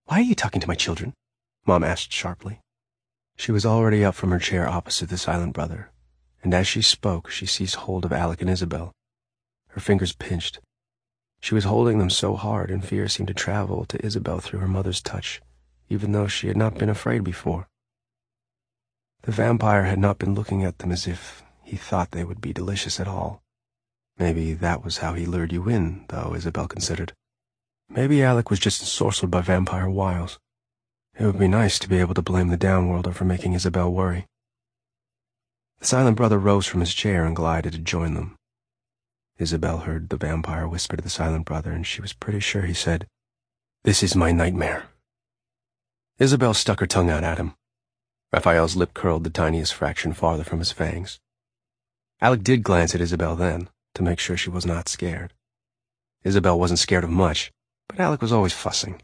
Why are you talking to my children? Mom asked sharply. She was already up from her chair opposite the silent brother, and as she spoke, she seized hold of Alec and Isabel. Her fingers pinched. She was holding them so hard, and fear seemed to travel to Isabel through her mother's touch, even though she had not been afraid before. The vampire had not been looking at them as if he thought they would be delicious at all. Maybe that was how he lured you in, though, Isabel considered. Maybe Alec was just ensorcelled by vampire wiles. It would be nice to be able to blame the downworlder for making Isabel worry. The silent brother rose from his chair and glided to join them. Isabel heard the vampire whisper to the silent brother, and she was pretty sure he said, "This is my nightmare." Isabel stuck her tongue out at him. Raphael's lip curled the tiniest fraction farther from his fangs. Alec did glance at Isabel then, to make sure she was not scared. Isabel wasn't scared of much, but Alec was always fussing.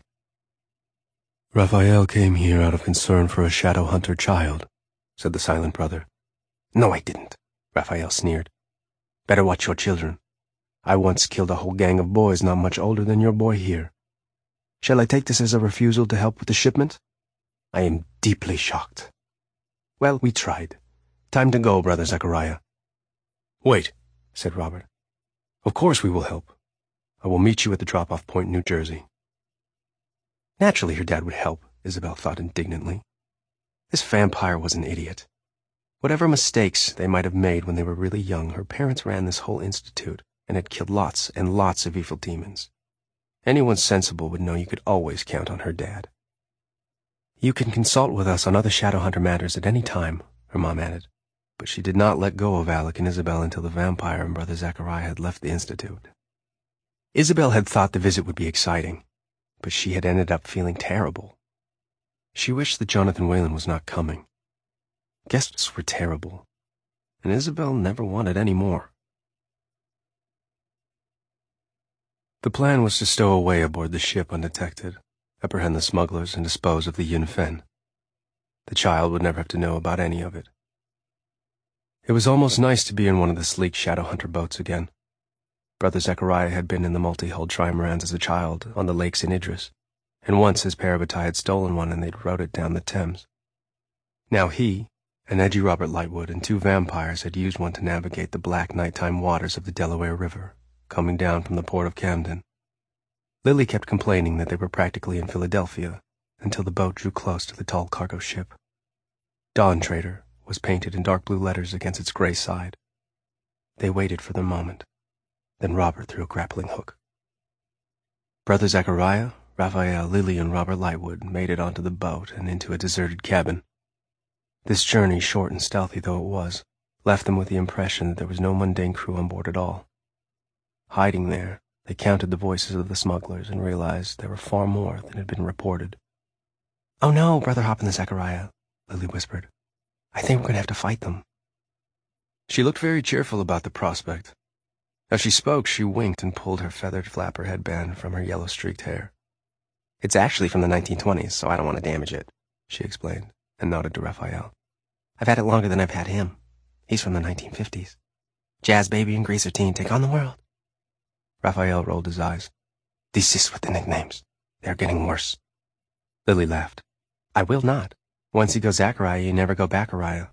"Raphael came here out of concern for a shadow hunter child," said the silent brother. "No, I didn't," Raphael sneered. "Better watch your children. I once killed a whole gang of boys not much older than your boy here. Shall I take this as a refusal to help with the shipment? I am deeply shocked. Well, we tried. Time to go, Brother Zachariah." "Wait," said Robert. "Of course we will help. I will meet you at the drop-off point in New Jersey." Naturally her dad would help, Isabel thought indignantly. This vampire was an idiot. Whatever mistakes they might have made when they were really young, her parents ran this whole institute and had killed lots and lots of evil demons. Anyone sensible would know you could always count on her dad. "You can consult with us on other shadow hunter matters at any time," her mom added, but she did not let go of Alec and Isabel until the vampire and Brother Zachariah had left the institute. Isabel had thought the visit would be exciting, but she had ended up feeling terrible. She wished that Jonathan Whalen was not coming. Guests were terrible, and Isabel never wanted any more. The plan was to stow away aboard the ship undetected, apprehend the smugglers, and dispose of the Yun Fen. The child would never have to know about any of it. It was almost nice to be in one of the sleek shadow hunter boats again. Brother Zachariah had been in the multi-hulled trimarans as a child on the lakes in Idris, and once his Parabatai had stolen one and they'd rowed it down the Thames. Now he, an edgy Robert Lightwood, and two vampires had used one to navigate the black nighttime waters of the Delaware River, coming down from the port of Camden. Lily kept complaining that they were practically in Philadelphia until the boat drew close to the tall cargo ship. Dawn Trader was painted in dark blue letters against its gray side. They waited for their moment. Then Robert threw a grappling hook. Brother Zachariah, Raphael, Lily, and Robert Lightwood made it onto the boat and into a deserted cabin. This journey, short and stealthy though it was, left them with the impression that there was no mundane crew on board at all. Hiding there, they counted the voices of the smugglers and realized there were far more than had been reported. "Oh no, Brother Hop and the Zachariah," Lily whispered. "I think we're going to have to fight them." She looked very cheerful about the prospect. As she spoke, she winked and pulled her feathered flapper headband from her yellow-streaked hair. "It's actually from the 1920s, so I don't want to damage it," she explained, and nodded to Raphael. "I've had it longer than I've had him. He's from the 1950s. Jazz Baby and Greaser Teen take on the world." Raphael rolled his eyes. "Desist with the nicknames. They are getting worse." Lily laughed. "I will not. Once you go Zachariah, you never go backariah."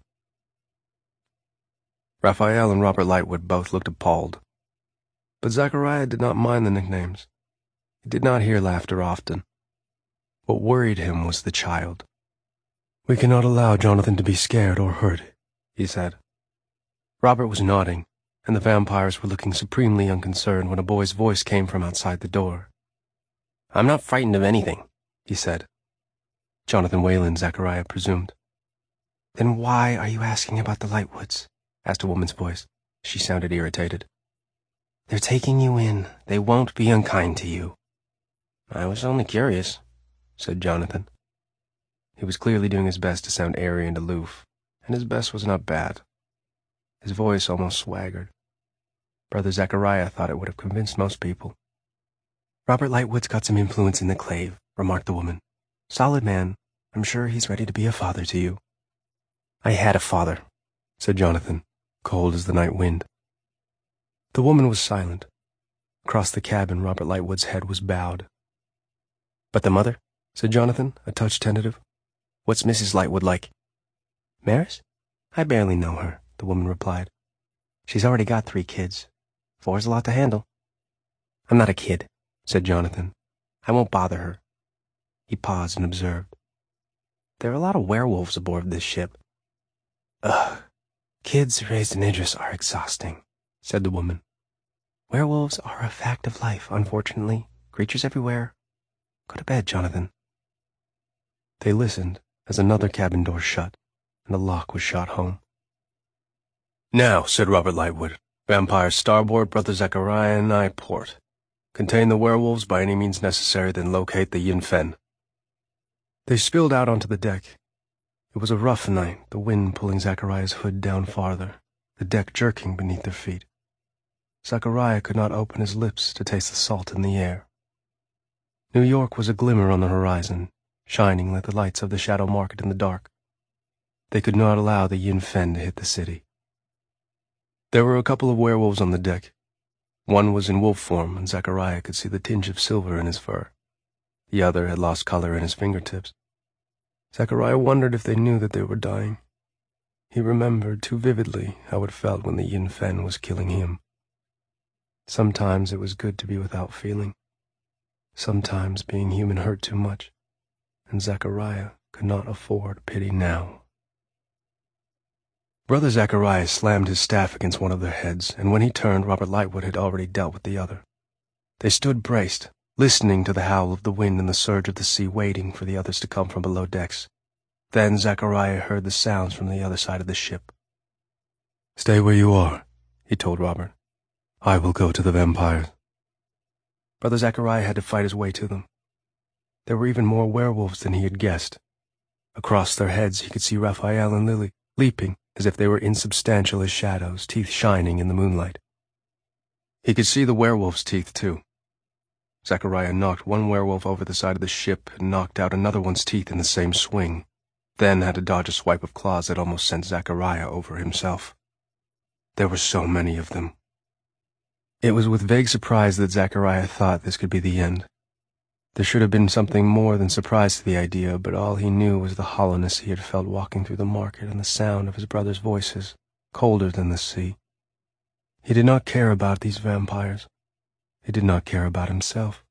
Raphael and Robert Lightwood both looked appalled. But Zachariah did not mind the nicknames. He did not hear laughter often. What worried him was the child. "We cannot allow Jonathan to be scared or hurt," he said. Robert was nodding, and the vampires were looking supremely unconcerned when a boy's voice came from outside the door. "I'm not frightened of anything," he said. Jonathan Whalen, Zachariah presumed. "Then why are you asking about the Lightwoods?" asked a woman's voice. She sounded irritated. "They're taking you in. They won't be unkind to you." "I was only curious," said Jonathan. He was clearly doing his best to sound airy and aloof, and his best was not bad. His voice almost swaggered. Brother Zachariah thought it would have convinced most people. "Robert Lightwood's got some influence in the Clave," remarked the woman. "Solid man. I'm sure he's ready to be a father to you." "I had a father," said Jonathan, cold as the night wind. The woman was silent. Across the cabin, Robert Lightwood's head was bowed. "But the mother?" said Jonathan, a touch tentative. "What's Mrs. Lightwood like?" "Maris? I barely know her," the woman replied. "She's already got 3 kids. 4's a lot to handle." "I'm not a kid," said Jonathan. "I won't bother her." He paused and observed. "There are a lot of werewolves aboard this ship." "Ugh, kids raised in Idris are exhausting," said the woman. "Werewolves are a fact of life, unfortunately. Creatures everywhere. Go to bed, Jonathan." They listened as another cabin door shut and a lock was shot home. "Now," said Robert Lightwood, "vampire starboard, Brother Zachariah and I port. Contain the werewolves by any means necessary, then locate the Yin Fen." They spilled out onto the deck. It was a rough night, the wind pulling Zachariah's hood down farther, the deck jerking beneath their feet. Zachariah could not open his lips to taste the salt in the air. New York was a glimmer on the horizon, shining like the lights of the Shadow Market in the dark. They could not allow the Yin Fen to hit the city. There were a couple of werewolves on the deck. One was in wolf form, and Zachariah could see the tinge of silver in his fur. The other had lost color in his fingertips. Zachariah wondered if they knew that they were dying. He remembered too vividly how it felt when the Yin Fen was killing him. Sometimes it was good to be without feeling. Sometimes being human hurt too much, and Zachariah could not afford pity now. Brother Zachariah slammed his staff against one of their heads, and when he turned, Robert Lightwood had already dealt with the other. They stood braced, listening to the howl of the wind and the surge of the sea, waiting for the others to come from below decks. Then Zachariah heard the sounds from the other side of the ship. "Stay where you are," he told Robert. "I will go to the vampires." Brother Zachariah had to fight his way to them. There were even more werewolves than he had guessed. Across their heads he could see Raphael and Lily, leaping as if they were insubstantial as shadows, teeth shining in the moonlight. He could see the werewolves' teeth, too. Zachariah knocked one werewolf over the side of the ship and knocked out another one's teeth in the same swing, then had to dodge a swipe of claws that almost sent Zachariah over himself. There were so many of them. It was with vague surprise that Zachariah thought this could be the end. There should have been something more than surprise to the idea, but all he knew was the hollowness he had felt walking through the market and the sound of his brothers' voices, colder than the sea. He did not care about these vampires. He did not care about himself.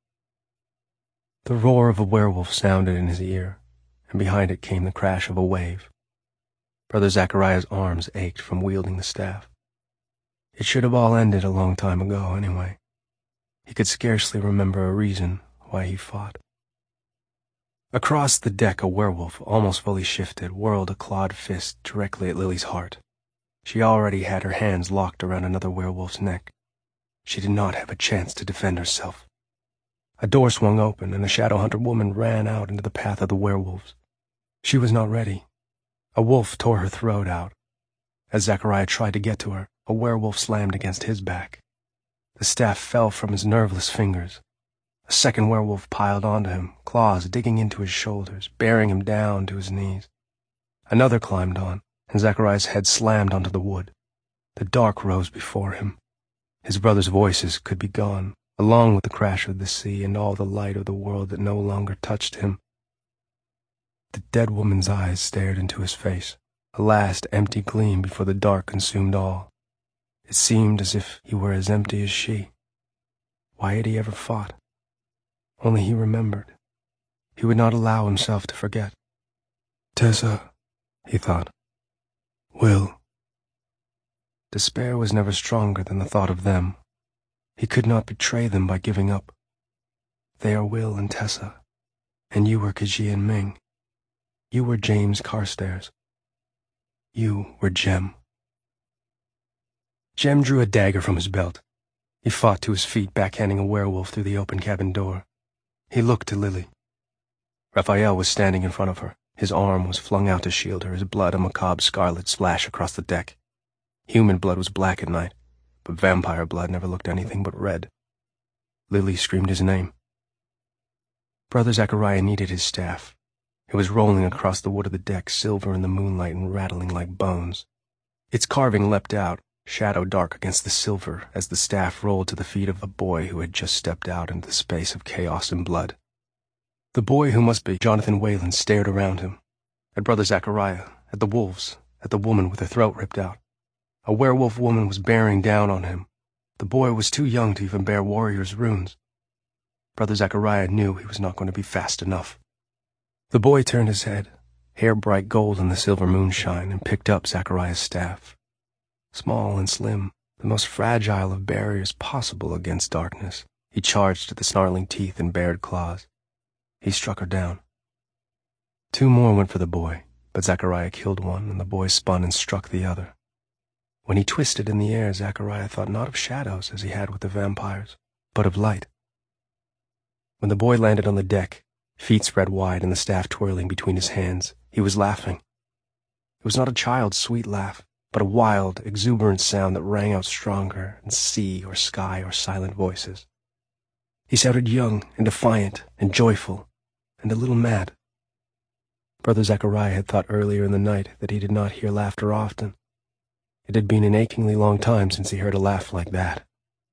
The roar of a werewolf sounded in his ear, and behind it came the crash of a wave. Brother Zachariah's arms ached from wielding the staff. It should have all ended a long time ago, anyway. He could scarcely remember a reason why he fought. Across the deck a werewolf, almost fully shifted, whirled a clawed fist directly at Lily's heart. She already had her hands locked around another werewolf's neck. She did not have a chance to defend herself. A door swung open, and a shadow hunter woman ran out into the path of the werewolves. She was not ready. A wolf tore her throat out. As Zachariah tried to get to her, a werewolf slammed against his back. The staff fell from his nerveless fingers. A second werewolf piled onto him, claws digging into his shoulders, bearing him down to his knees. Another climbed on, and Zachariah's head slammed onto the wood. The dark rose before him. His brothers' voices could be gone, along with the crash of the sea and all the light of the world that no longer touched him. The dead woman's eyes stared into his face, a last empty gleam before the dark consumed all. It seemed as if he were as empty as she. Why had he ever fought? Only he remembered. He would not allow himself to forget. "Tessa," he thought. "Will." Despair was never stronger than the thought of them. He could not betray them by giving up. They are Will and Tessa, and you were Khajiit and Ming. You were James Carstairs. You were Jem. Jem drew a dagger from his belt. He fought to his feet, backhanding a werewolf through the open cabin door. He looked to Lily. Raphael was standing in front of her. His arm was flung out to shield her, his blood a macabre scarlet splash across the deck. Human blood was black at night, but vampire blood never looked anything but red. Lily screamed his name. Brother Zachariah needed his staff. It was rolling across the wood of the deck, silver in the moonlight and rattling like bones. Its carving leapt out, shadow dark against the silver, as the staff rolled to the feet of a boy who had just stepped out into the space of chaos and blood. The boy who must be Jonathan Whalen stared around him, at Brother Zachariah, at the wolves, at the woman with her throat ripped out. A werewolf woman was bearing down on him. The boy was too young to even bear warrior's runes. Brother Zachariah knew he was not going to be fast enough. The boy turned his head, hair bright gold in the silver moonshine, and picked up Zachariah's staff. Small and slim, the most fragile of barriers possible against darkness, he charged at the snarling teeth and bared claws. He struck her down. Two more went for the boy, but Zachariah killed one, and the boy spun and struck the other. When he twisted in the air, Zachariah thought not of shadows as he had with the vampires, but of light. When the boy landed on the deck, feet spread wide and the staff twirling between his hands, he was laughing. It was not a child's sweet laugh, but a wild, exuberant sound that rang out stronger in sea or sky or silent voices. He sounded young and defiant and joyful and a little mad. Brother Zachariah had thought earlier in the night that he did not hear laughter often. It had been an achingly long time since he heard a laugh like that.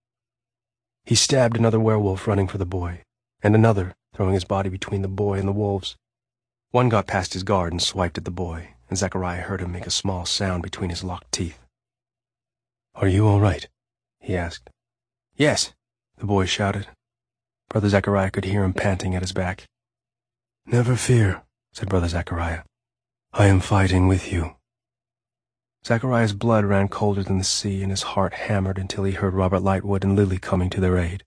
He stabbed another werewolf running for the boy, and another, throwing his body between the boy and the wolves. One got past his guard and swiped at the boy, and Zachariah heard him make a small sound between his locked teeth. "Are you all right?" he asked. "Yes," the boy shouted. Brother Zachariah could hear him panting at his back. "Never fear," said Brother Zachariah. "I am fighting with you." Zachariah's blood ran colder than the sea, and his heart hammered until he heard Robert Lightwood and Lily coming to their aid.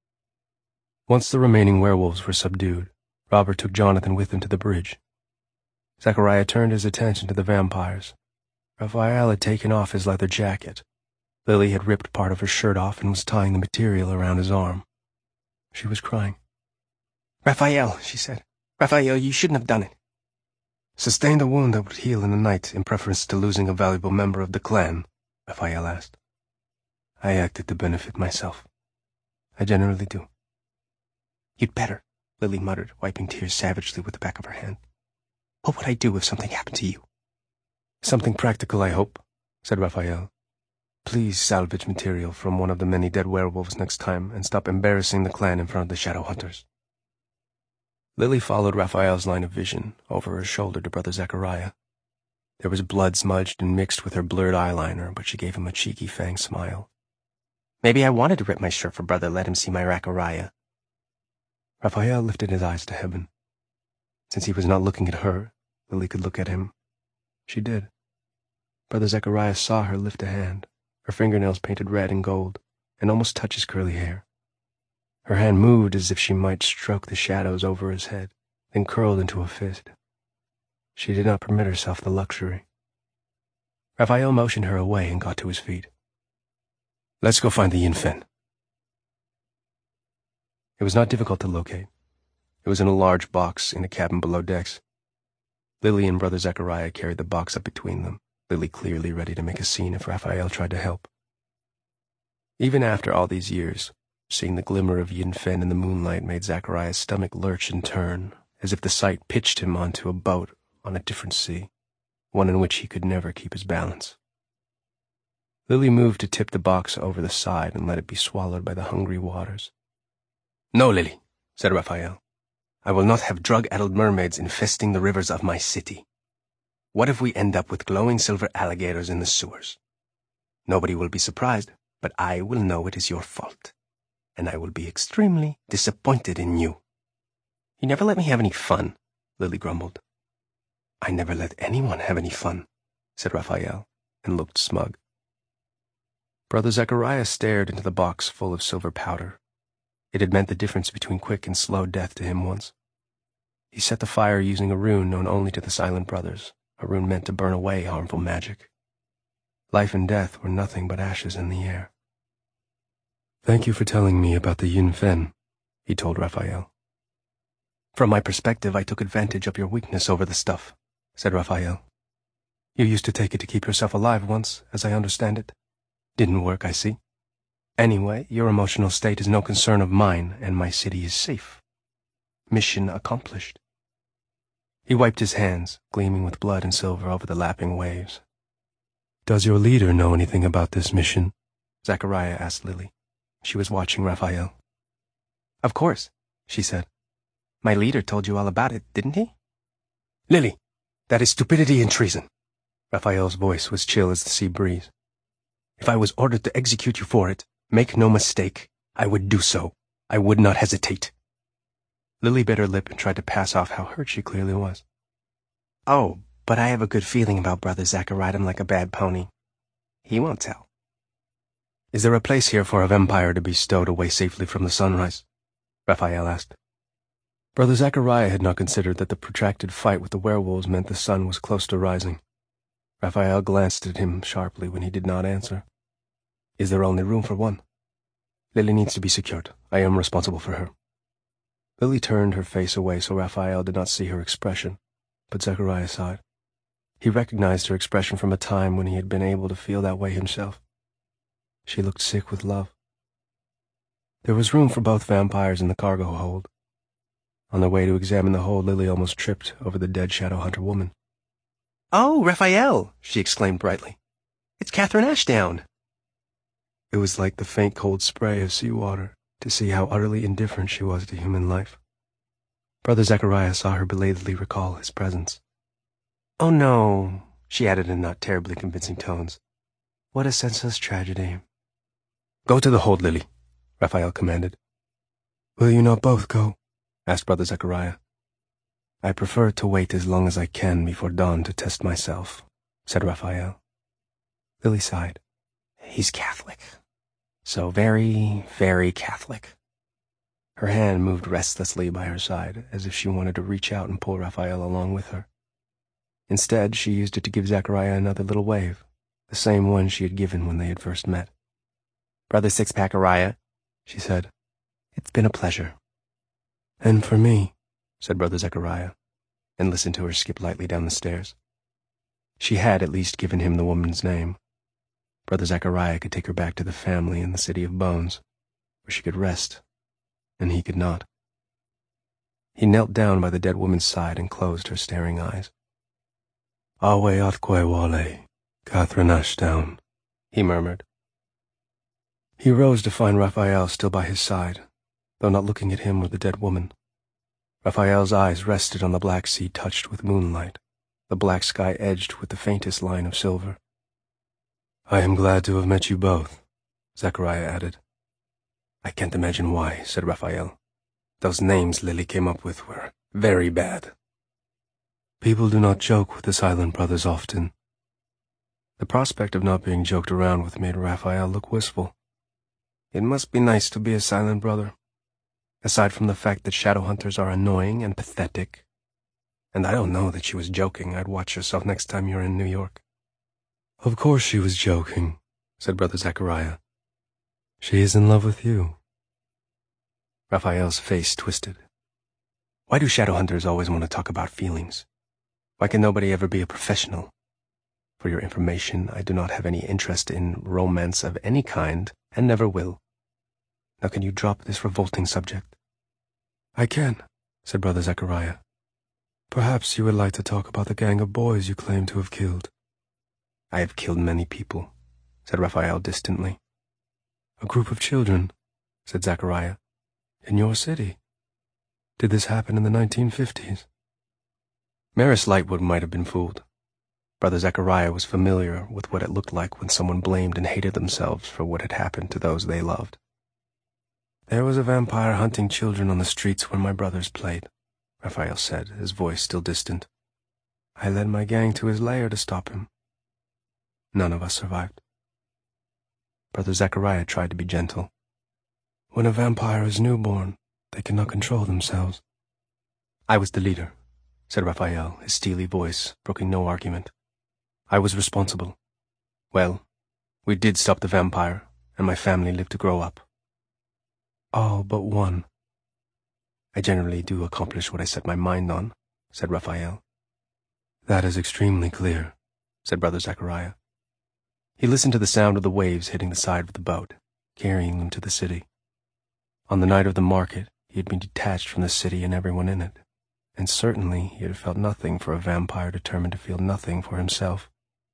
Once the remaining werewolves were subdued, Robert took Jonathan with him to the bridge. Zachariah turned his attention to the vampires. Raphael had taken off his leather jacket. Lily had ripped part of her shirt off and was tying the material around his arm. She was crying. "Raphael," she said. "Raphael, you shouldn't have done it." "Sustained a wound that would heal in a night in preference to losing a valuable member of the clan?" Raphael asked. "I acted to benefit myself. I generally do." "You'd better," Lily muttered, wiping tears savagely with the back of her hand. "What would I do if something happened to you?" "Something practical, I hope," said Raphael. "Please salvage material from one of the many dead werewolves next time and stop embarrassing the clan in front of the shadow hunters." Lily followed Raphael's line of vision over her shoulder to Brother Zachariah. There was blood smudged and mixed with her blurred eyeliner, but she gave him a cheeky fang smile. "Maybe I wanted to rip my shirt for Brother let him see my Zachariah." Raphael lifted his eyes to heaven. Since he was not looking at her, Lily could look at him. She did. Brother Zachariah saw her lift a hand, her fingernails painted red and gold, and almost touch his curly hair. Her hand moved as if she might stroke the shadows over his head, then curled into a fist. She did not permit herself the luxury. Raphael motioned her away and got to his feet. "Let's go find the Yin Fen." It was not difficult to locate. It was in a large box in a cabin below decks. Lily and Brother Zachariah carried the box up between them, Lily clearly ready to make a scene if Raphael tried to help. Even after all these years, seeing the glimmer of Yin Fen in the moonlight made Zachariah's stomach lurch and turn, as if the sight pitched him onto a boat on a different sea, one in which he could never keep his balance. Lily moved to tip the box over the side and let it be swallowed by the hungry waters. "No, Lily," said Raphael. "I will not have drug-addled mermaids infesting the rivers of my city. What if we end up with glowing silver alligators in the sewers? Nobody will be surprised, but I will know it is your fault, and I will be extremely disappointed in you." "You never let me have any fun," Lily grumbled. "I never let anyone have any fun," said Raphael, and looked smug. Brother Zachariah stared into the box full of silver powder. It had meant the difference between quick and slow death to him once. He set the fire using a rune known only to the Silent Brothers, a rune meant to burn away harmful magic. Life and death were nothing but ashes in the air. "Thank you for telling me about the Yin Fen," he told Raphael. "From my perspective, I took advantage of your weakness over the stuff," said Raphael. "You used to take it to keep yourself alive once, as I understand it. Didn't work, I see. Anyway, your emotional state is no concern of mine, and my city is safe. Mission accomplished." He wiped his hands, gleaming with blood and silver over the lapping waves. "Does your leader know anything about this mission?" Zachariah asked Lily. She was watching Raphael. "Of course," she said. My leader told you all about it, didn't he? Lily, that is stupidity and treason. Raphael's voice was chill as the sea breeze. If I was ordered to execute you for it, make no mistake, I would do so. I would not hesitate. Lily bit her lip and tried to pass off how hurt she clearly was. Oh, but I have a good feeling about Brother Zachary ride him like a bad pony. He won't tell. Is there a place here for a vampire to be stowed away safely from the sunrise? Raphael asked. Brother Zachariah had not considered that the protracted fight with the werewolves meant the sun was close to rising. Raphael glanced at him sharply when he did not answer. Is there only room for one? Lily needs to be secured. I am responsible for her. Lily turned her face away so Raphael did not see her expression, but Zachariah saw it. He recognized her expression from a time when he had been able to feel that way himself. She looked sick with love. There was room for both vampires in the cargo hold. On their way to examine the hold, Lily almost tripped over the dead Shadowhunter woman. Oh, Raphael! She exclaimed brightly. It's Catherine Ashdown! It was like the faint cold spray of seawater to see how utterly indifferent she was to human life. Brother Zachariah saw her belatedly recall his presence. Oh no, she added in not terribly convincing tones. What a senseless tragedy. Go to the hold, Lily, Raphael commanded. Will you not both go? Asked Brother Zachariah. I prefer to wait as long as I can before dawn to test myself, said Raphael. Lily sighed. He's Catholic. So very, very Catholic. Her hand moved restlessly by her side, as if she wanted to reach out and pull Raphael along with her. Instead, she used it to give Zachariah another little wave, the same one she had given when they had first met. Brother Sixpackariah, she said, it's been a pleasure. And for me, said Brother Zachariah, and listened to her skip lightly down the stairs. She had at least given him the woman's name. Brother Zachariah could take her back to the family in the City of Bones, where she could rest, and he could not. He knelt down by the dead woman's side and closed her staring eyes. Awe Athque Wale, Catherine Ashdown, he murmured. He rose to find Raphael still by his side, though not looking at him or the dead woman. Raphael's eyes rested on the black sea touched with moonlight, the black sky edged with the faintest line of silver. I am glad to have met you both, Zachariah added. I can't imagine why, said Raphael. Those names Lily came up with were very bad. People do not joke with the Silent Brothers often. The prospect of not being joked around with made Raphael look wistful. It must be nice to be a Silent Brother, aside from the fact that Shadowhunters are annoying and pathetic. And I don't know that she was joking. I'd watch yourself next time you're in New York. Of course she was joking, said Brother Zachariah. She is in love with you. Raphael's face twisted. Why do Shadowhunters always want to talk about feelings? Why can nobody ever be a professional? For your information, I do not have any interest in romance of any kind, and never will. Now can you drop this revolting subject? I can, said Brother Zachariah. Perhaps you would like to talk about the gang of boys you claim to have killed. I have killed many people, said Raphael distantly. A group of children, said Zachariah. In your city. Did this happen in the 1950s? Maris Lightwood might have been fooled. Brother Zachariah was familiar with what it looked like when someone blamed and hated themselves for what had happened to those they loved. There was a vampire hunting children on the streets where my brothers played, Raphael said, his voice still distant. I led my gang to his lair to stop him. None of us survived. Brother Zachariah tried to be gentle. When a vampire is newborn, they cannot control themselves. I was the leader, said Raphael, his steely voice broking no argument. I was responsible. Well, we did stop the vampire, and my family lived to grow up. All but one. I generally do accomplish what I set my mind on, said Raphael. That is extremely clear, said Brother Zachariah. He listened to the sound of the waves hitting the side of the boat, carrying them to the city. On the night of the market, he had been detached from the city and everyone in it, and certainly he had felt nothing for a vampire determined to feel nothing for himself.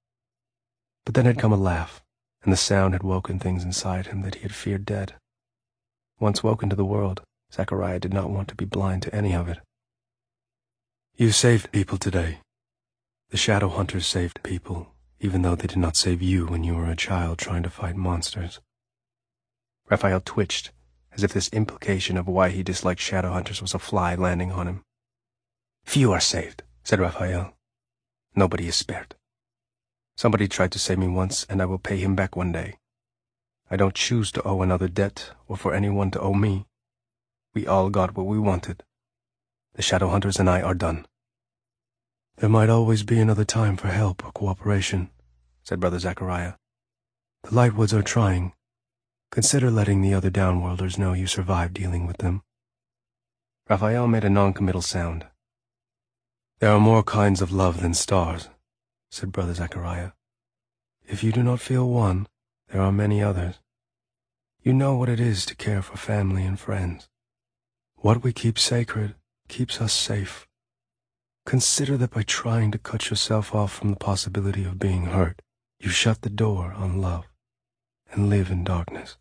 But then had come a laugh, and the sound had woken things inside him that he had feared dead. Once woken to the world, Zechariah did not want to be blind to any of it. You saved people today. The Shadow Hunters saved people, even though they did not save you when you were a child trying to fight monsters. Raphael twitched, as if this implication of why he disliked Shadow Hunters was a fly landing on him. Few are saved, said Raphael. Nobody is spared. Somebody tried to save me once, and I will pay him back one day. I don't choose to owe another debt, or for anyone to owe me. We all got what we wanted. The Shadow Hunters and I are done. There might always be another time for help or cooperation, said Brother Zechariah. The Lightwoods are trying. Consider letting the other Downworlders know you survived dealing with them. Raphael made a non-committal sound. There are more kinds of love than stars, said Brother Zechariah. If you do not feel one, there are many others. You know what it is to care for family and friends. What we keep sacred keeps us safe. Consider that by trying to cut yourself off from the possibility of being hurt, you shut the door on love and live in darkness.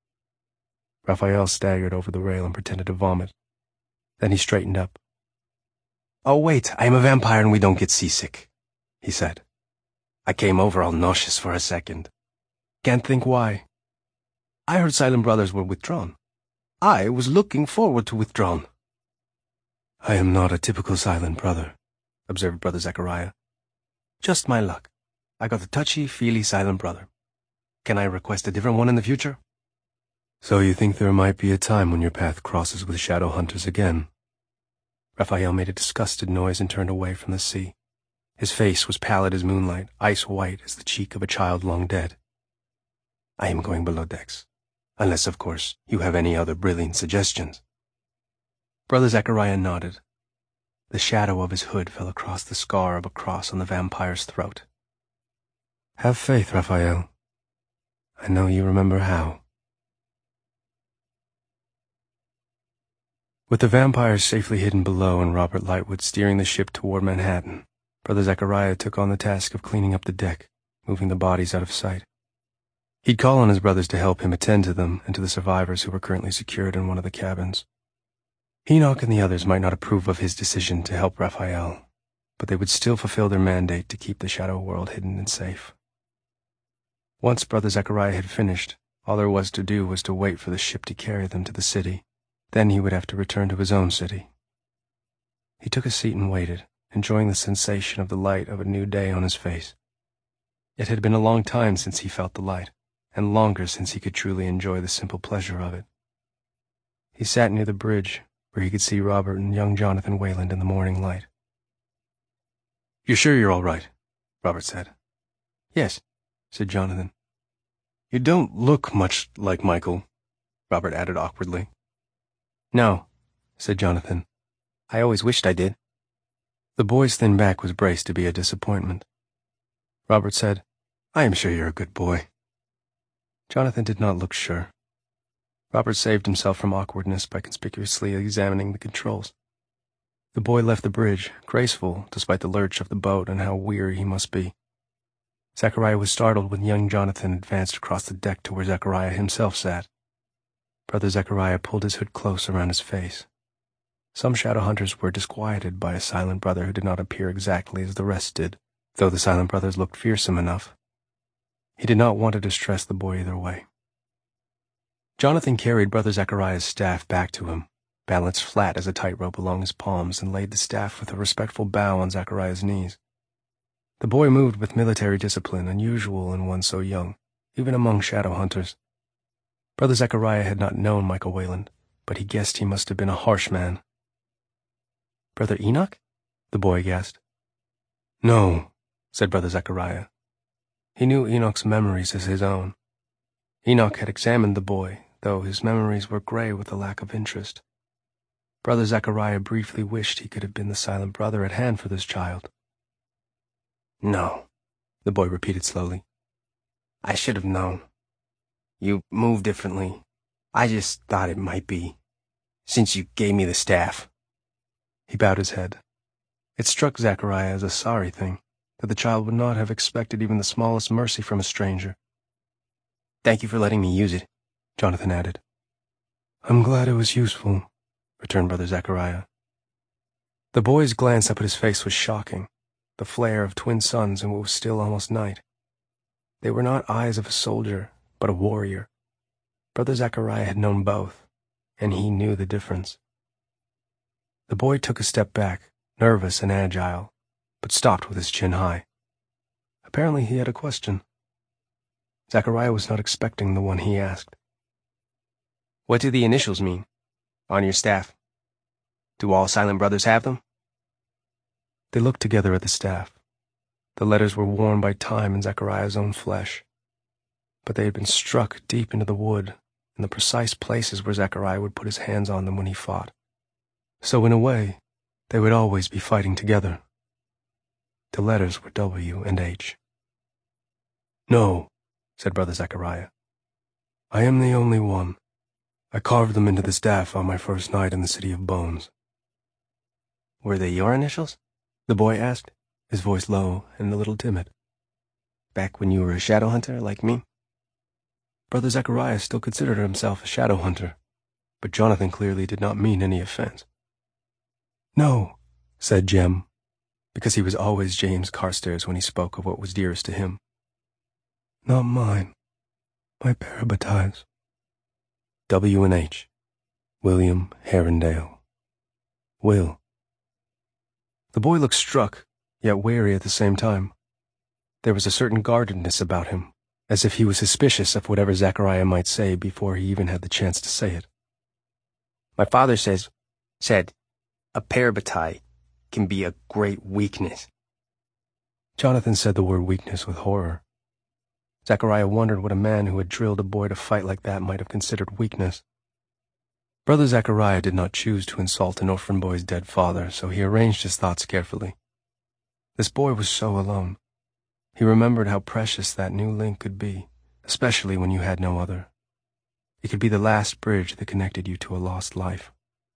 Raphael staggered over the rail and pretended to vomit. Then he straightened up. Oh, wait, I am a vampire and we don't get seasick, he said. I came over all nauseous for a second. Can't think why. I heard Silent Brothers were withdrawn. I was looking forward to withdrawn. I am not a typical Silent Brother, observed Brother Zechariah. Just my luck. I got the touchy-feely Silent Brother. Can I request a different one in the future? So you think there might be a time when your path crosses with Shadow Hunters again? Raphael made a disgusted noise and turned away from the sea. His face was pallid as moonlight, ice-white as the cheek of a child long dead. I am going below decks. Unless, of course, you have any other brilliant suggestions. Brother Zechariah nodded. The shadow of his hood fell across the scar of a cross on the vampire's throat. Have faith, Raphael. I know you remember how. With the vampires safely hidden below and Robert Lightwood steering the ship toward Manhattan, Brother Zechariah took on the task of cleaning up the deck, moving the bodies out of sight. He'd call on his brothers to help him attend to them and to the survivors who were currently secured in one of the cabins. Enoch and the others might not approve of his decision to help Raphael, but they would still fulfill their mandate to keep the shadow world hidden and safe. Once Brother Zechariah had finished, all there was to do was to wait for the ship to carry them to the city. Then he would have to return to his own city. He took a seat and waited, enjoying the sensation of the light of a new day on his face. It had been a long time since he felt the light, and longer since he could truly enjoy the simple pleasure of it. He sat near the bridge, where he could see Robert and young Jonathan Wayland in the morning light. "You're sure you're all right?" Robert said. "Yes," said Jonathan. "You don't look much like Michael," Robert added awkwardly. "No," said Jonathan. "I always wished I did." The boy's thin back was braced to be a disappointment. Robert said, "I am sure you're a good boy." Jonathan did not look sure. Robert saved himself from awkwardness by conspicuously examining the controls. The boy left the bridge, graceful despite the lurch of the boat and how weary he must be. Zechariah was startled when young Jonathan advanced across the deck to where Zechariah himself sat. Brother Zechariah pulled his hood close around his face. Some shadow hunters were disquieted by a Silent Brother who did not appear exactly as the rest did, though the Silent Brothers looked fearsome enough. He did not want to distress the boy either way. Jonathan carried Brother Zechariah's staff back to him, balanced flat as a tightrope along his palms, and laid the staff with a respectful bow on Zechariah's knees. The boy moved with military discipline unusual in one so young, even among shadow hunters. Brother Zechariah had not known Michael Wayland, but he guessed he must have been a harsh man. "Brother Enoch?" the boy gasped. "No," said Brother Zechariah. He knew Enoch's memories as his own. Enoch had examined the boy, though his memories were gray with a lack of interest. Brother Zechariah briefly wished he could have been the Silent Brother at hand for this child. "No," the boy repeated slowly. "I should have known. You move differently. I just thought it might be, since you gave me the staff." He bowed his head. It struck Zechariah as a sorry thing, that the child would not have expected even the smallest mercy from a stranger. "Thank you for letting me use it," Jonathan added. "I'm glad it was useful," returned Brother Zachariah. The boy's glance up at his face was shocking, the flare of twin suns in what was still almost night. They were not eyes of a soldier, but a warrior. Brother Zachariah had known both, and he knew the difference. The boy took a step back, nervous and agile, but stopped with his chin high. Apparently he had a question. Zachariah was not expecting the one he asked. "What do the initials mean? On your staff? Do all Silent Brothers have them?" They looked together at the staff. The letters were worn by time in Zachariah's own flesh, but they had been struck deep into the wood in the precise places where Zachariah would put his hands on them when he fought. So in a way, they would always be fighting together. The letters were W and H. "No," said Brother Zachariah. "I am the only one. I carved them into the staff on my first night in the City of Bones." "Were they your initials?" the boy asked, his voice low and a little timid. "Back when you were a shadow hunter like me?" Brother Zachariah still considered himself a shadow hunter, but Jonathan clearly did not mean any offense. "No," said Jem, because he was always James Carstairs when he spoke of what was dearest to him. "Not mine. My Parabatais." W and H. William Herondale. Will. The boy looked struck, yet wary at the same time. There was a certain guardedness about him, as if he was suspicious of whatever Zachariah might say before he even had the chance to say it. "My father said, a Parabatai can be a great weakness." Jonathan said the word weakness with horror. Zachariah wondered what a man who had drilled a boy to fight like that might have considered weakness. Brother Zachariah did not choose to insult an orphan boy's dead father, so he arranged his thoughts carefully. This boy was so alone. He remembered how precious that new link could be, especially when you had no other. It could be the last bridge that connected you to a lost life.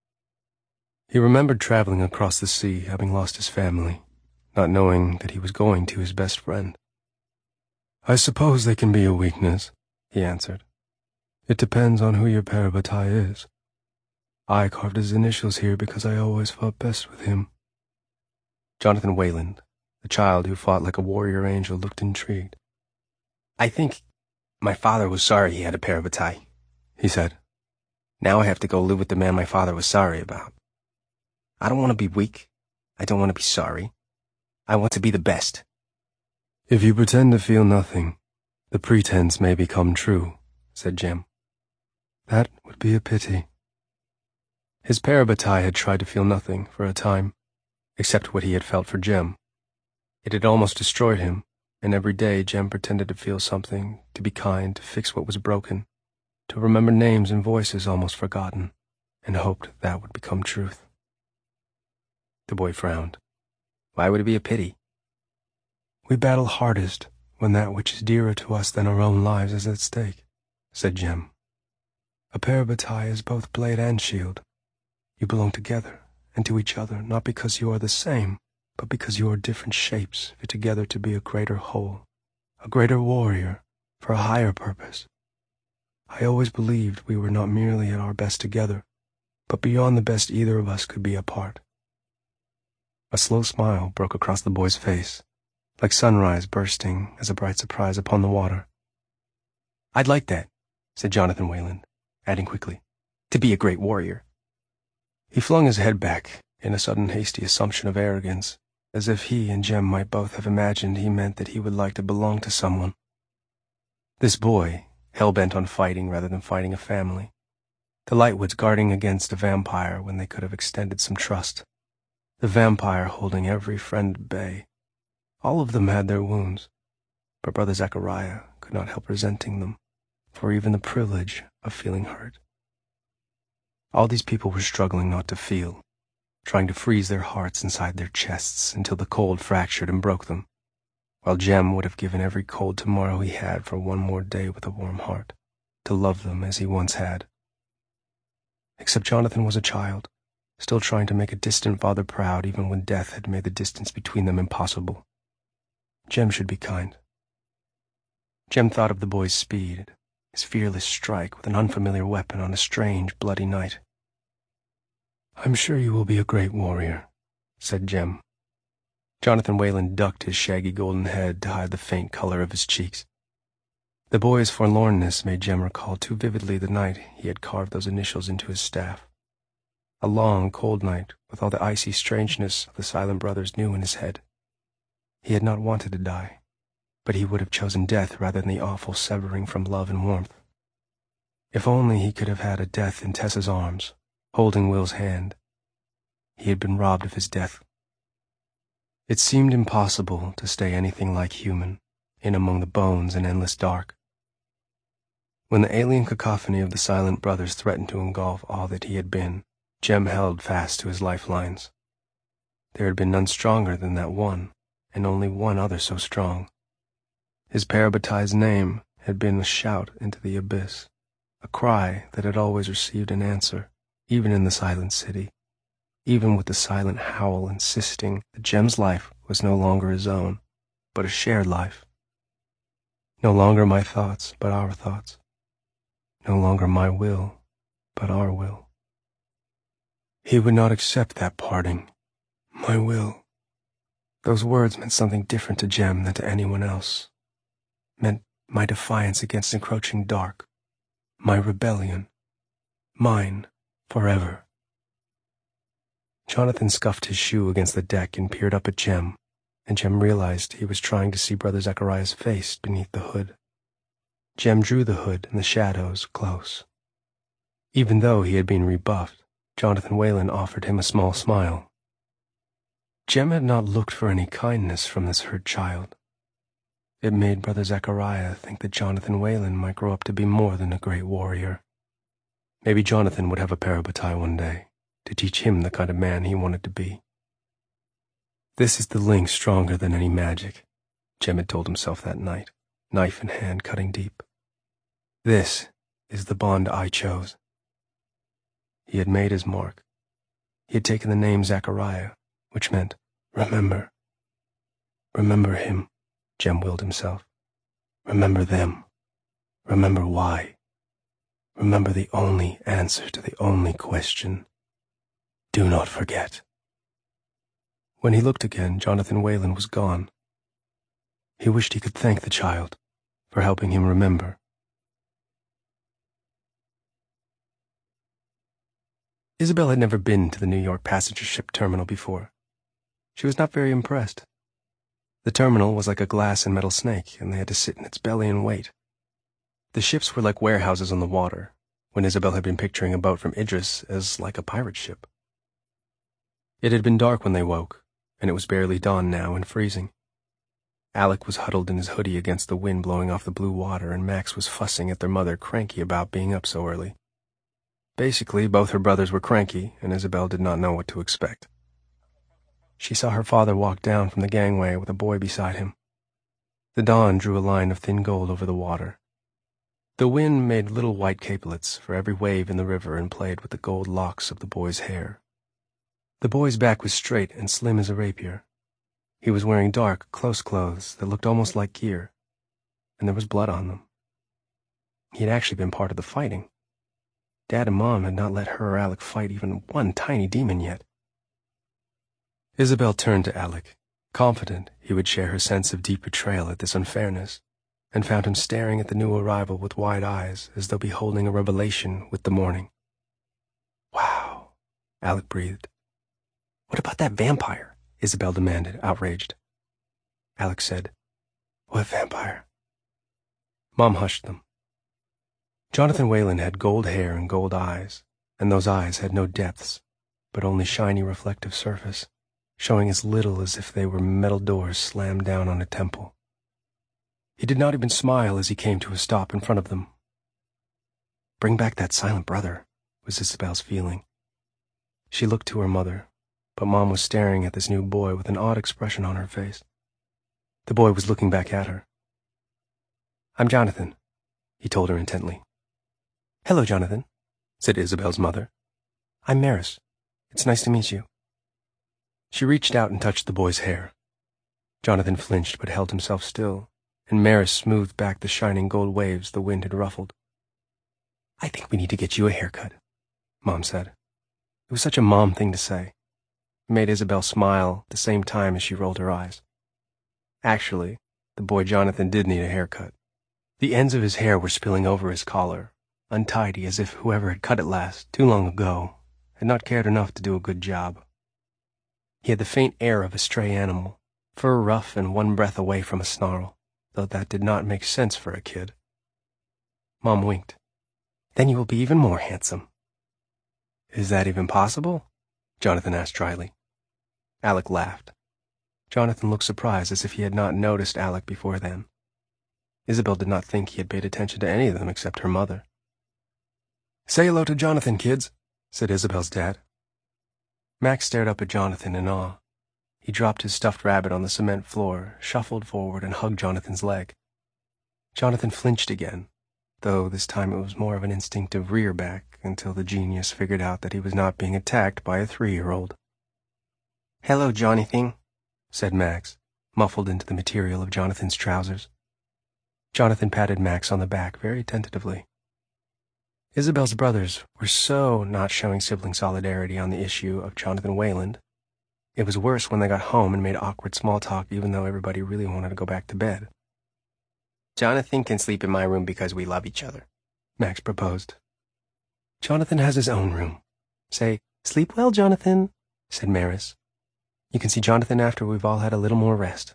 He remembered traveling across the sea, having lost his family, not knowing that he was going to his best friend. "I suppose they can be a weakness," he answered. "It depends on who your Parabatai is. I carved his initials here because I always fought best with him." Jonathan Wayland, the child who fought like a warrior angel, looked intrigued. "I think my father was sorry he had a Parabatai," he said. "Now I have to go live with the man my father was sorry about. I don't want to be weak. I don't want to be sorry. I want to be the best." "If you pretend to feel nothing, the pretense may become true," said Jem. "That would be a pity." His Parabatai had tried to feel nothing for a time, except what he had felt for Jem. It had almost destroyed him, and every day Jem pretended to feel something, to be kind, to fix what was broken, to remember names and voices almost forgotten, and hoped that would become truth. The boy frowned. "Why would it be a pity?" "We battle hardest when that which is dearer to us than our own lives is at stake," said Jem. "A Parabatai is both blade and shield. You belong together and to each other, not because you are the same, but because you are different shapes fit together to be a greater whole, a greater warrior, for a higher purpose. I always believed we were not merely at our best together, but beyond the best either of us could be apart." A slow smile broke across the boy's face, like sunrise bursting as a bright surprise upon the water. "I'd like that," said Jonathan Wayland, adding quickly, "to be a great warrior." He flung his head back in a sudden hasty assumption of arrogance, as if he and Jem might both have imagined he meant that he would like to belong to someone. This boy, hell-bent on fighting rather than fighting a family. The Lightwoods guarding against a vampire when they could have extended some trust. The vampire holding every friend at bay. All of them had their wounds, but Brother Zachariah could not help resenting them for even the privilege of feeling hurt. All these people were struggling not to feel, trying to freeze their hearts inside their chests until the cold fractured and broke them, while Jem would have given every cold tomorrow he had for one more day with a warm heart, to love them as he once had. Except Jonathan was a child, still trying to make a distant father proud even when death had made the distance between them impossible. Jem should be kind. Jem thought of the boy's speed, his fearless strike with an unfamiliar weapon on a strange, bloody night. I'm sure you will be a great warrior, said Jem. Jonathan Whalen ducked his shaggy golden head to hide the faint color of his cheeks. The boy's forlornness made Jem recall too vividly the night he had carved those initials into his staff. A long, cold night, with all the icy strangeness of the Silent Brothers new in his head. He had not wanted to die, but he would have chosen death rather than the awful severing from love and warmth. If only he could have had a death in Tessa's arms, holding Will's hand. He had been robbed of his death. It seemed impossible to stay anything like human, in among the bones and endless dark. When the alien cacophony of the Silent Brothers threatened to engulf all that he had been, Jem held fast to his lifelines. There had been none stronger than that one, and only one other so strong. His parabatized name had been a shout into the abyss, a cry that had always received an answer, even in the silent city, even with the silent howl insisting that Jem's life was no longer his own, but a shared life. No longer my thoughts, but our thoughts. No longer my will, but our will. He would not accept that parting. My will. Those words meant something different to Jem than to anyone else. Meant my defiance against encroaching dark. My rebellion. Mine, forever. Jonathan scuffed his shoe against the deck and peered up at Jem, and Jem realized he was trying to see Brother Zechariah's face beneath the hood. Jem drew the hood and the shadows close. Even though he had been rebuffed, Jonathan Whalen offered him a small smile. Jem had not looked for any kindness from this hurt child. It made Brother Zechariah think that Jonathan Whalen might grow up to be more than a great warrior. Maybe Jonathan would have a parabatai one day, to teach him the kind of man he wanted to be. This is the link stronger than any magic, Jem had told himself that night, knife in hand cutting deep. This is the bond I chose. He had made his mark. He had taken the name Zechariah, which meant, remember. Remember him, Jem willed himself. Remember them. Remember why. Remember the only answer to the only question. Do not forget. When he looked again, Jonathan Whalen was gone. He wished he could thank the child for helping him remember. Isabel had never been to the New York passenger ship terminal before. She was not very impressed. The terminal was like a glass and metal snake, and they had to sit in its belly and wait. The ships were like warehouses on the water, when Isabel had been picturing a boat from Idris as like a pirate ship. It had been dark when they woke, and it was barely dawn now and freezing. Alec was huddled in his hoodie against the wind blowing off the blue water, and Max was fussing at their mother, cranky about being up so early. Basically, both her brothers were cranky, and Isabel did not know what to expect. She saw her father walk down from the gangway with a boy beside him. The dawn drew a line of thin gold over the water. The wind made little white capelets for every wave in the river and played with the gold locks of the boy's hair. The boy's back was straight and slim as a rapier. He was wearing dark, close clothes that looked almost like gear, and there was blood on them. He had actually been part of the fighting. Dad and Mom had not let her or Alec fight even one tiny demon yet. Isabel turned to Alec, confident he would share her sense of deep betrayal at this unfairness, and found him staring at the new arrival with wide eyes as though beholding a revelation with the morning. Wow, Alec breathed. What about that vampire? Isabel demanded, outraged. Alec said, What vampire? Mom hushed them. Jonathan Whalen had gold hair and gold eyes, and those eyes had no depths, but only shiny reflective surface, showing as little as if they were metal doors slammed down on a temple. He did not even smile as he came to a stop in front of them. Bring back that silent brother, was Isabel's feeling. She looked to her mother, but Mom was staring at this new boy with an odd expression on her face. The boy was looking back at her. I'm Jonathan, he told her intently. Hello, Jonathan, said Isabel's mother. I'm Maris. It's nice to meet you. She reached out and touched the boy's hair. Jonathan flinched but held himself still, and Maris smoothed back the shining gold waves the wind had ruffled. I think we need to get you a haircut, Mom said. It was such a mom thing to say. It made Isabel smile at the same time as she rolled her eyes. Actually, the boy Jonathan did need a haircut. The ends of his hair were spilling over his collar, untidy as if whoever had cut it last, too long ago, had not cared enough to do a good job. He had the faint air of a stray animal, fur rough and one breath away from a snarl, though that did not make sense for a kid. Mom winked. "Then you will be even more handsome." "Is that even possible?" Jonathan asked dryly. Alec laughed. Jonathan looked surprised, as if he had not noticed Alec before then. Isabel did not think he had paid attention to any of them except her mother. "Say hello to Jonathan, kids," said Isabel's dad. Max stared up at Jonathan in awe. He dropped his stuffed rabbit on the cement floor, shuffled forward, and hugged Jonathan's leg. Jonathan flinched again, though this time it was more of an instinctive rear back, until the genius figured out that he was not being attacked by a 3-year-old. "Hello, Jonathan," said Max, muffled into the material of Jonathan's trousers. Jonathan patted Max on the back very tentatively. Isabel's brothers were so not showing sibling solidarity on the issue of Jonathan Wayland. It was worse when they got home and made awkward small talk even though everybody really wanted to go back to bed. "Jonathan can sleep in my room because we love each other," Max proposed. "Jonathan has his own room. Say, 'Sleep well, Jonathan,'" said Maris. "You can see Jonathan after we've all had a little more rest."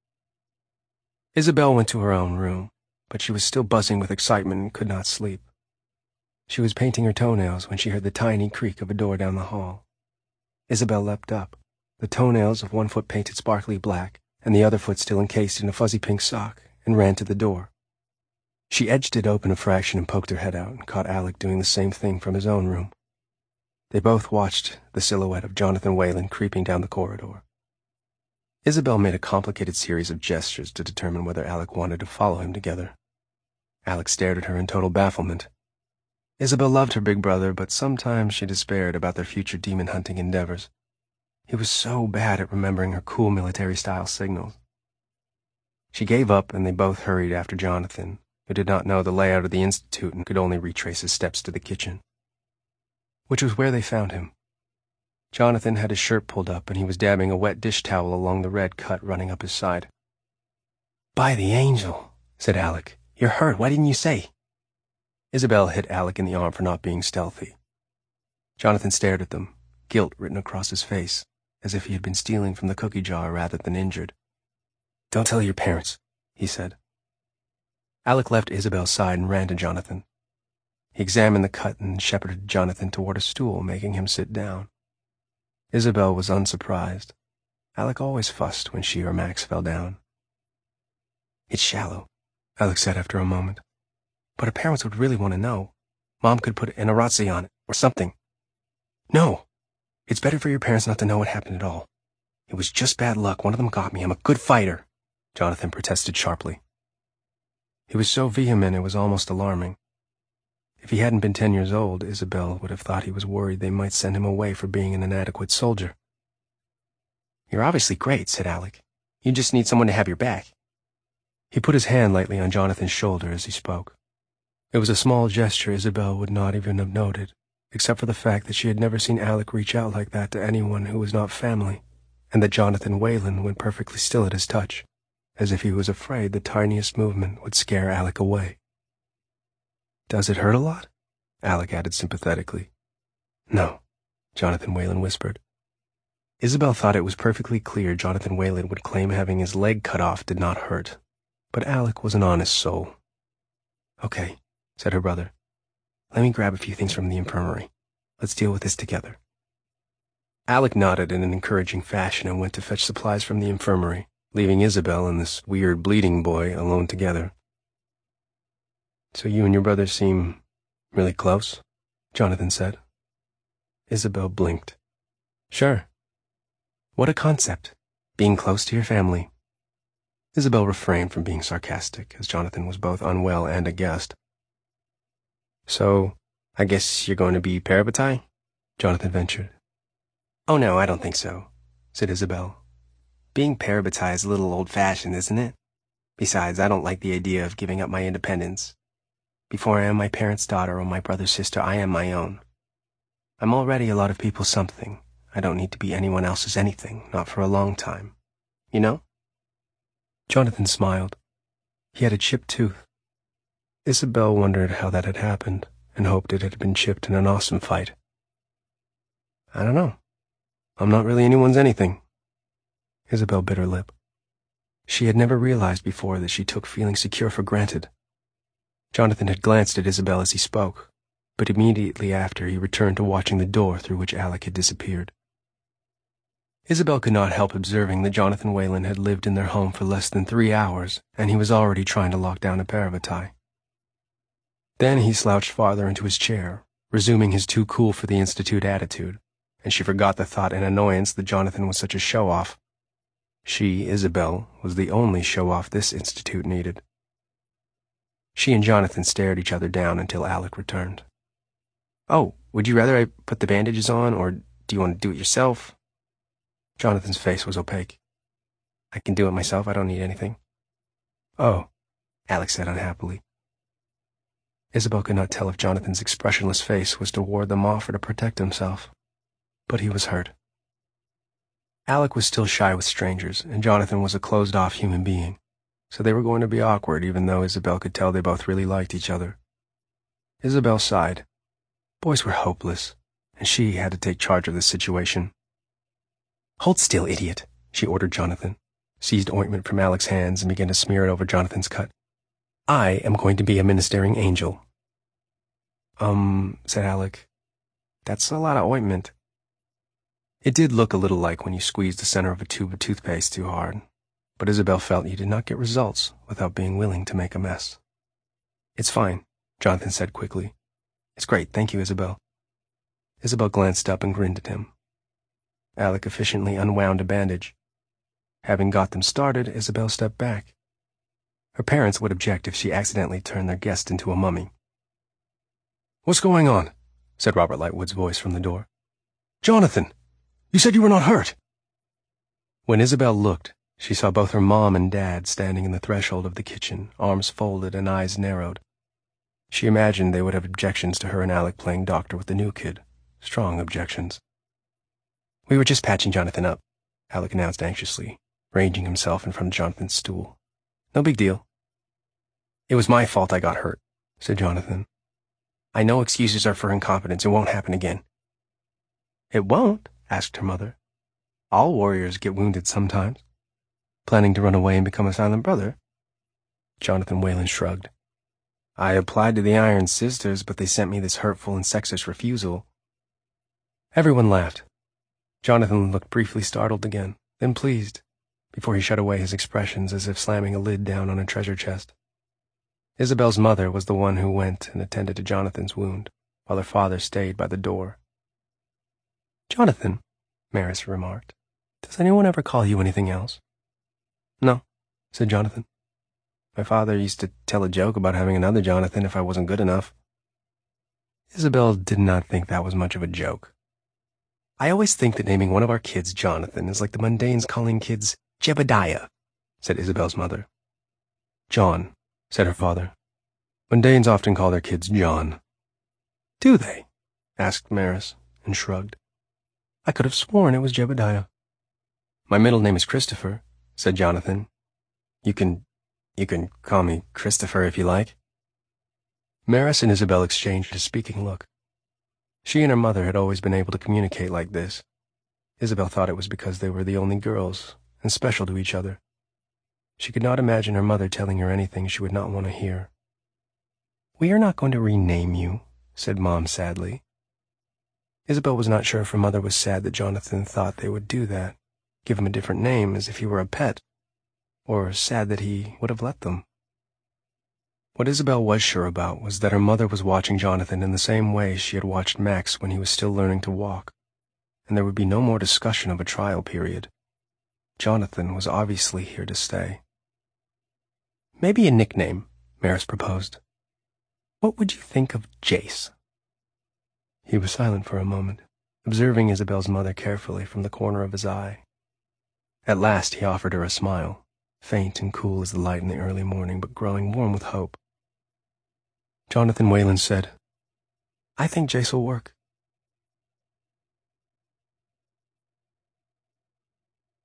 Isabel went to her own room, but she was still buzzing with excitement and could not sleep. She was painting her toenails when she heard the tiny creak of a door down the hall. Isabel leapt up, the toenails of one foot painted sparkly black, and the other foot still encased in a fuzzy pink sock, and ran to the door. She edged it open a fraction and poked her head out and caught Alec doing the same thing from his own room. They both watched the silhouette of Jonathan Wayland creeping down the corridor. Isabel made a complicated series of gestures to determine whether Alec wanted to follow him together. Alec stared at her in total bafflement. Isabel loved her big brother, but sometimes she despaired about their future demon-hunting endeavors. He was so bad at remembering her cool military-style signals. She gave up, and they both hurried after Jonathan, who did not know the layout of the institute and could only retrace his steps to the kitchen, which was where they found him. Jonathan had his shirt pulled up, and he was dabbing a wet dish towel along the red cut running up his side. "By the angel," said Alec. "You're hurt. Why didn't you say?" Isabel hit Alec in the arm for not being stealthy. Jonathan stared at them, guilt written across his face, as if he had been stealing from the cookie jar rather than injured. "Don't tell your parents," he said. Alec left Isabel's side and ran to Jonathan. He examined the cut and shepherded Jonathan toward a stool, making him sit down. Isabel was unsurprised. Alec always fussed when she or Max fell down. "It's shallow," Alec said after a moment. "But her parents would really want to know. Mom could put an Arazzi on it, or something." "No! It's better for your parents not to know what happened at all. It was just bad luck. One of them got me. I'm a good fighter," Jonathan protested sharply. He was so vehement it was almost alarming. If he hadn't been 10 years old, Isabel would have thought he was worried they might send him away for being an inadequate soldier. "You're obviously great," said Alec. "You just need someone to have your back." He put his hand lightly on Jonathan's shoulder as he spoke. It was a small gesture Isabel would not even have noted, except for the fact that she had never seen Alec reach out like that to anyone who was not family, and that Jonathan Wayland went perfectly still at his touch, as if he was afraid the tiniest movement would scare Alec away. "Does it hurt a lot?" Alec added sympathetically. "No," Jonathan Wayland whispered. Isabel thought it was perfectly clear Jonathan Wayland would claim having his leg cut off did not hurt, but Alec was an honest soul. "Okay," said her brother. "Let me grab a few things from the infirmary. Let's deal with this together." Alec nodded in an encouraging fashion and went to fetch supplies from the infirmary, leaving Isabel and this weird bleeding boy alone together. "So you and your brother seem really close?" Jonathan said. Isabel blinked. "Sure. What a concept, being close to your family." Isabel refrained from being sarcastic, as Jonathan was both unwell and a guest. "So, I guess you're going to be parabatai?" Jonathan ventured. "Oh no, I don't think so," said Isabel. "Being parabatai is a little old-fashioned, isn't it? Besides, I don't like the idea of giving up my independence. Before I am my parents' daughter or my brother's sister, I am my own." I'm already a lot of people's something. I don't need to be anyone else's anything, not for a long time. You know? Jonathan smiled. He had a chipped tooth. Isabel wondered how that had happened, and hoped it had been chipped in an awesome fight. I don't know. I'm not really anyone's anything. Isabel bit her lip. She had never realized before that she took feeling secure for granted. Jonathan had glanced at Isabel as he spoke, but immediately after he returned to watching the door through which Alec had disappeared. Isabel could not help observing that Jonathan Whalen had lived in their home for less than 3 hours, and he was already trying to lock down a paravitae. Then he slouched farther into his chair, resuming his too cool for the Institute attitude, and she forgot the thought in annoyance that Jonathan was such a show-off. She, Isabel, was the only show-off this Institute needed. She and Jonathan stared each other down until Alec returned. "Oh, would you rather I put the bandages on, or do you want to do it yourself?" Jonathan's face was opaque. "I can do it myself. I don't need anything." "Oh," Alec said unhappily. Isabel could not tell if Jonathan's expressionless face was to ward them off or to protect himself, but he was hurt. Alec was still shy with strangers, and Jonathan was a closed-off human being, so they were going to be awkward even though Isabel could tell they both really liked each other. Isabel sighed. Boys were hopeless, and she had to take charge of the situation. "Hold still, idiot," she ordered Jonathan, seized ointment from Alec's hands and began to smear it over Jonathan's cut. "I am going to be a ministering angel." Said Alec. "That's a lot of ointment." It did look a little like when you squeezed the center of a tube of toothpaste too hard, but Isabel felt you did not get results without being willing to make a mess. "It's fine," Jonathan said quickly. "It's great, thank you, Isabel." Isabel glanced up and grinned at him. Alec efficiently unwound a bandage. Having got them started, Isabel stepped back. Her parents would object if she accidentally turned their guest into a mummy. "What's going on?" said Robert Lightwood's voice from the door. "Jonathan! You said you were not hurt." When Isabel looked, she saw both her mom and dad standing in the threshold of the kitchen, arms folded and eyes narrowed. She imagined they would have objections to her and Alec playing doctor with the new kid. Strong objections. "We were just patching Jonathan up," Alec announced anxiously, ranging himself in front of Jonathan's stool. "No big deal." "It was my fault I got hurt," said Jonathan. "I know excuses are for incompetence. It won't happen again." "It won't?" asked her mother. "All warriors get wounded sometimes. Planning to run away and become a silent brother?" Jonathan Whalen shrugged. "I applied to the Iron Sisters, but they sent me this hurtful and sexist refusal." Everyone laughed. Jonathan looked briefly startled again, then pleased, before he shut away his expressions as if slamming a lid down on a treasure chest. Isabel's mother was the one who went and attended to Jonathan's wound, while her father stayed by the door. "Jonathan," Maris remarked, "does anyone ever call you anything else?" "No," said Jonathan. "My father used to tell a joke about having another Jonathan if I wasn't good enough." Isabel did not think that was much of a joke. "I always think that naming one of our kids Jonathan is like the mundanes calling kids Jebediah," said Isabel's mother. "John," said her father. "Mundanes often call their kids John." "Do they?" asked Maris, and shrugged. "I could have sworn it was Jebediah." "My middle name is Christopher," said Jonathan. You can call me Christopher if you like." Maris and Isabel exchanged a speaking look. She and her mother had always been able to communicate like this. Isabel thought it was because they were the only girls, and special to each other. She could not imagine her mother telling her anything she would not want to hear. "We are not going to rename you," said Mom sadly. Isabel was not sure if her mother was sad that Jonathan thought they would do that, give him a different name as if he were a pet, or sad that he would have let them. What Isabel was sure about was that her mother was watching Jonathan in the same way she had watched Max when he was still learning to walk, and there would be no more discussion of a trial period. Jonathan was obviously here to stay. "Maybe a nickname," Maris proposed. "What would you think of Jace?" He was silent for a moment, observing Isabel's mother carefully from the corner of his eye. At last he offered her a smile, faint and cool as the light in the early morning, but growing warm with hope. Jonathan Whalen said, "I think Jace will work."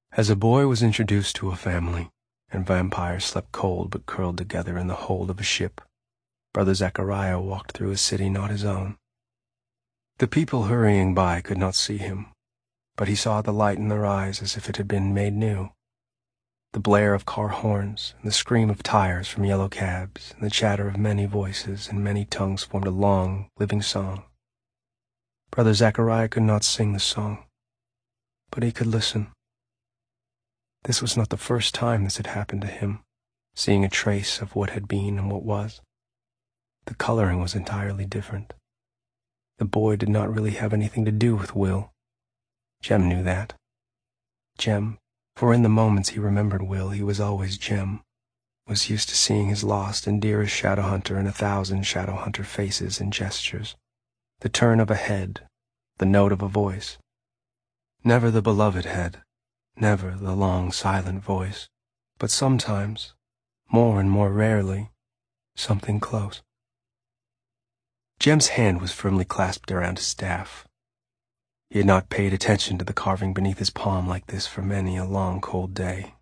As a boy was introduced to a family, and vampires slept cold but curled together in the hold of a ship, Brother Zachariah walked through a city not his own. The people hurrying by could not see him, but he saw the light in their eyes as if it had been made new. The blare of car horns, and the scream of tires from yellow cabs, and the chatter of many voices and many tongues formed a long, living song. Brother Zachariah could not sing the song, but he could listen. This was not the first time this had happened to him, seeing a trace of what had been and what was. The coloring was entirely different. The boy did not really have anything to do with Will. Jem knew that. Jem, for in the moments he remembered Will, he was always Jem, was used to seeing his lost and dearest Shadowhunter in 1,000 Shadowhunter faces and gestures, the turn of a head, the note of a voice. Never the beloved head, never the long, silent voice, but sometimes, more and more rarely, something close. Jem's hand was firmly clasped around his staff. He had not paid attention to the carving beneath his palm like this for many a long, cold day.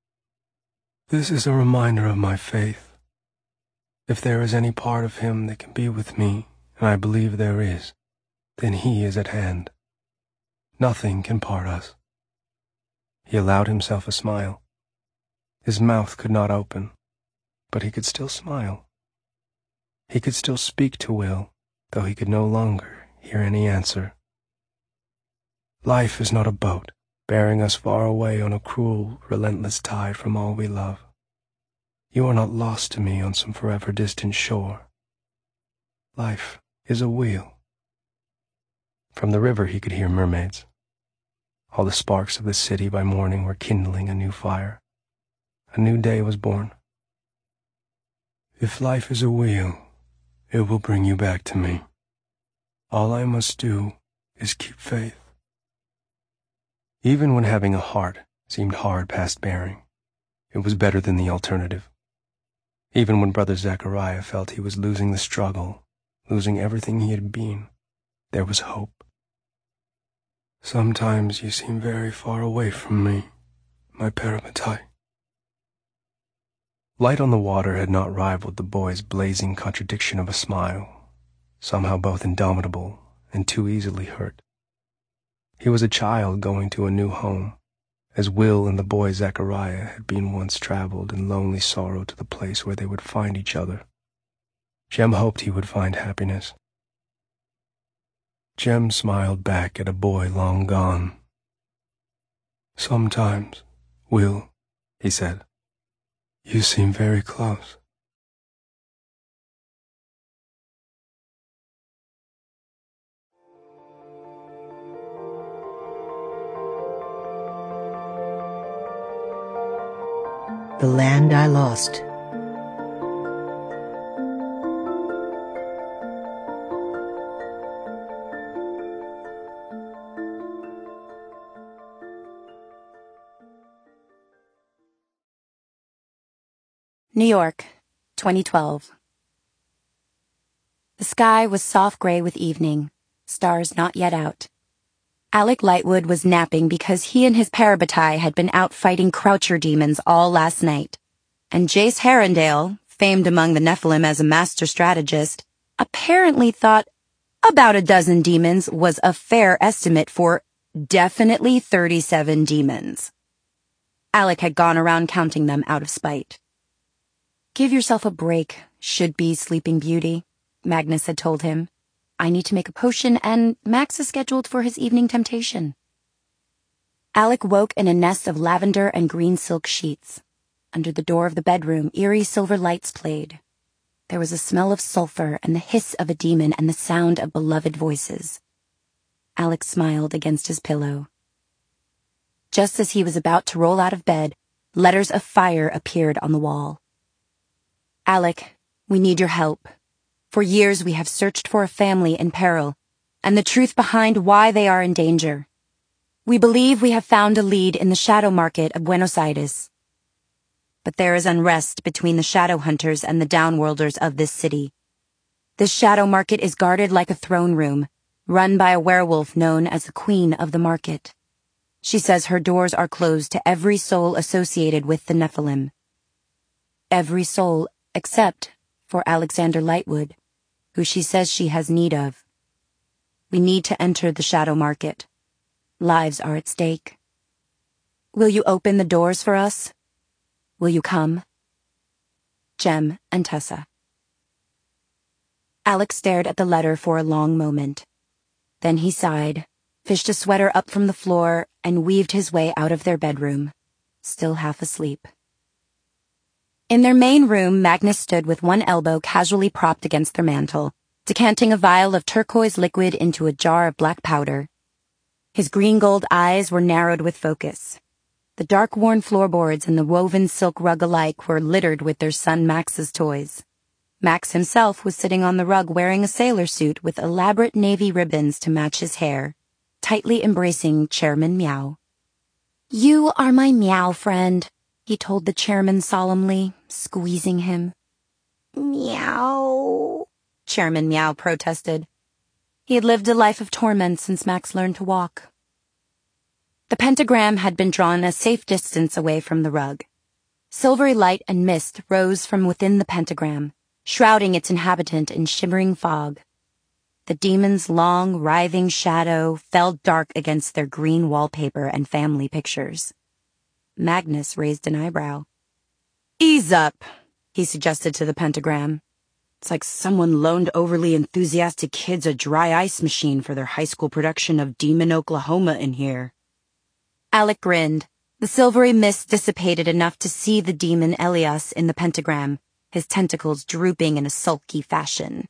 This is a reminder of my faith. If there is any part of him that can be with me, and I believe there is, then he is at hand. Nothing can part us. He allowed himself a smile. His mouth could not open, but he could still smile. He could still speak to Will, though he could no longer hear any answer. Life is not a boat, bearing us far away on a cruel, relentless tide from all we love. You are not lost to me on some forever distant shore. Life is a wheel. From the river he could hear mermaids. All the sparks of the city by morning were kindling a new fire. A new day was born. If life is a wheel, it will bring you back to me. All I must do is keep faith. Even when having a heart seemed hard past bearing, it was better than the alternative. Even when Brother Zachariah felt he was losing the struggle, losing everything he had been, there was hope. Sometimes you seem very far away from me, my Parabatai. Light on the water had not rivaled the boy's blazing contradiction of a smile, somehow both indomitable and too easily hurt. He was a child going to a new home, as Will and the boy Zachariah had been once traveled in lonely sorrow to the place where they would find each other. Jem hoped he would find happiness. Jem smiled back at a boy long gone. Sometimes, Will, he said, you seem very close. The Land I Lost. New York, 2012. The sky was soft gray with evening, stars not yet out. Alec Lightwood was napping because he and his Parabatai had been out fighting Croucher demons all last night, and Jace Herondale, famed among the Nephilim as a master strategist, apparently thought about a dozen demons was a fair estimate for definitely 37 demons. Alec had gone around counting them out of spite. Give yourself a break, should-be Sleeping Beauty, Magnus had told him. I need to make a potion, and Max is scheduled for his evening temptation. Alec woke in a nest of lavender and green silk sheets. Under the door of the bedroom, eerie silver lights played. There was a smell of sulfur and the hiss of a demon and the sound of beloved voices. Alec smiled against his pillow. Just as he was about to roll out of bed, letters of fire appeared on the wall. Alec, we need your help. For years we have searched for a family in peril, and the truth behind why they are in danger. We believe we have found a lead in the shadow market of Buenos Aires. But there is unrest between the shadow hunters and the downworlders of this city. This shadow market is guarded like a throne room, run by a werewolf known as the Queen of the Market. She says her doors are closed to every soul associated with the Nephilim. Every soul except for Alexander Lightwood, who she says she has need of. We need to enter the shadow market. Lives are at stake. Will you open the doors for us? Will you come? Jem and Tessa. Alec stared at the letter for a long moment. Then he sighed, fished a sweater up from the floor, and weaved his way out of their bedroom, still half asleep. In their main room, Magnus stood with one elbow casually propped against their mantel, decanting a vial of turquoise liquid into a jar of black powder. His green-gold eyes were narrowed with focus. The dark-worn floorboards and the woven silk rug alike were littered with their son Max's toys. Max himself was sitting on the rug wearing a sailor suit with elaborate navy ribbons to match his hair, tightly embracing Chairman Meow. "You are my Meow friend," he told the chairman solemnly, squeezing him. "Meow," Chairman Meow protested. He had lived a life of torment since Max learned to walk. The pentagram had been drawn a safe distance away from the rug. Silvery light and mist rose from within the pentagram, shrouding its inhabitant in shimmering fog. The demon's long, writhing shadow fell dark against their green wallpaper and family pictures. Magnus raised an eyebrow. "Ease up," he suggested to the pentagram. "It's like someone loaned overly enthusiastic kids a dry ice machine for their high school production of Demon, Oklahoma in here." Alec grinned. The silvery mist dissipated enough to see the demon Elias in the pentagram, his tentacles drooping in a sulky fashion.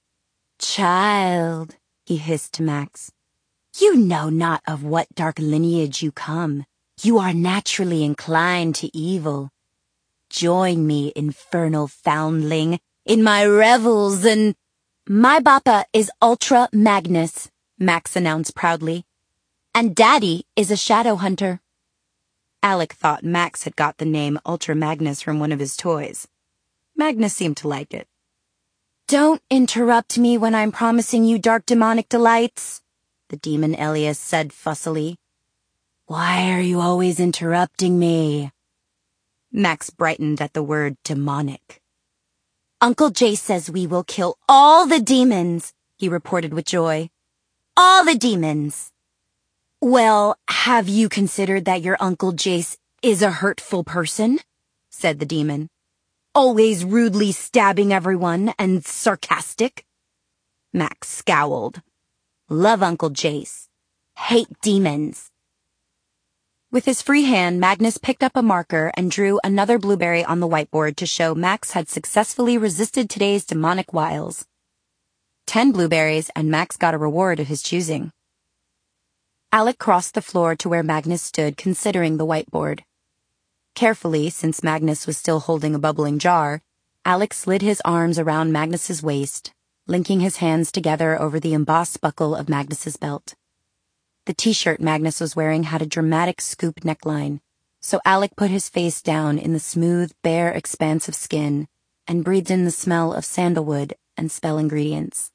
"Child," he hissed to Max, "you know not of what dark lineage you come. You are naturally inclined to evil. Join me, infernal foundling, in my revels and—" "My Bappa is Ultra Magnus," Max announced proudly. "And Daddy is a shadow hunter." Alec thought Max had got the name Ultra Magnus from one of his toys. Magnus seemed to like it. "Don't interrupt me when I'm promising you dark demonic delights," the demon Elias said fussily. "Why are you always interrupting me?" Max brightened at the word demonic. "Uncle Jay says we will kill all the demons," he reported with joy. "All the demons." "Well, have you considered that your Uncle Jace is a hurtful person?" said the demon. "Always rudely stabbing everyone and sarcastic?" Max scowled. "Love Uncle Jace. Hate demons." With his free hand, Magnus picked up a marker and drew another blueberry on the whiteboard to show Max had successfully resisted today's demonic wiles. 10 blueberries, and Max got a reward of his choosing. Alec crossed the floor to where Magnus stood, considering the whiteboard. Carefully, since Magnus was still holding a bubbling jar, Alec slid his arms around Magnus's waist, linking his hands together over the embossed buckle of Magnus's belt. The t-shirt Magnus was wearing had a dramatic scoop neckline, so Alec put his face down in the smooth, bare expanse of skin and breathed in the smell of sandalwood and spell ingredients.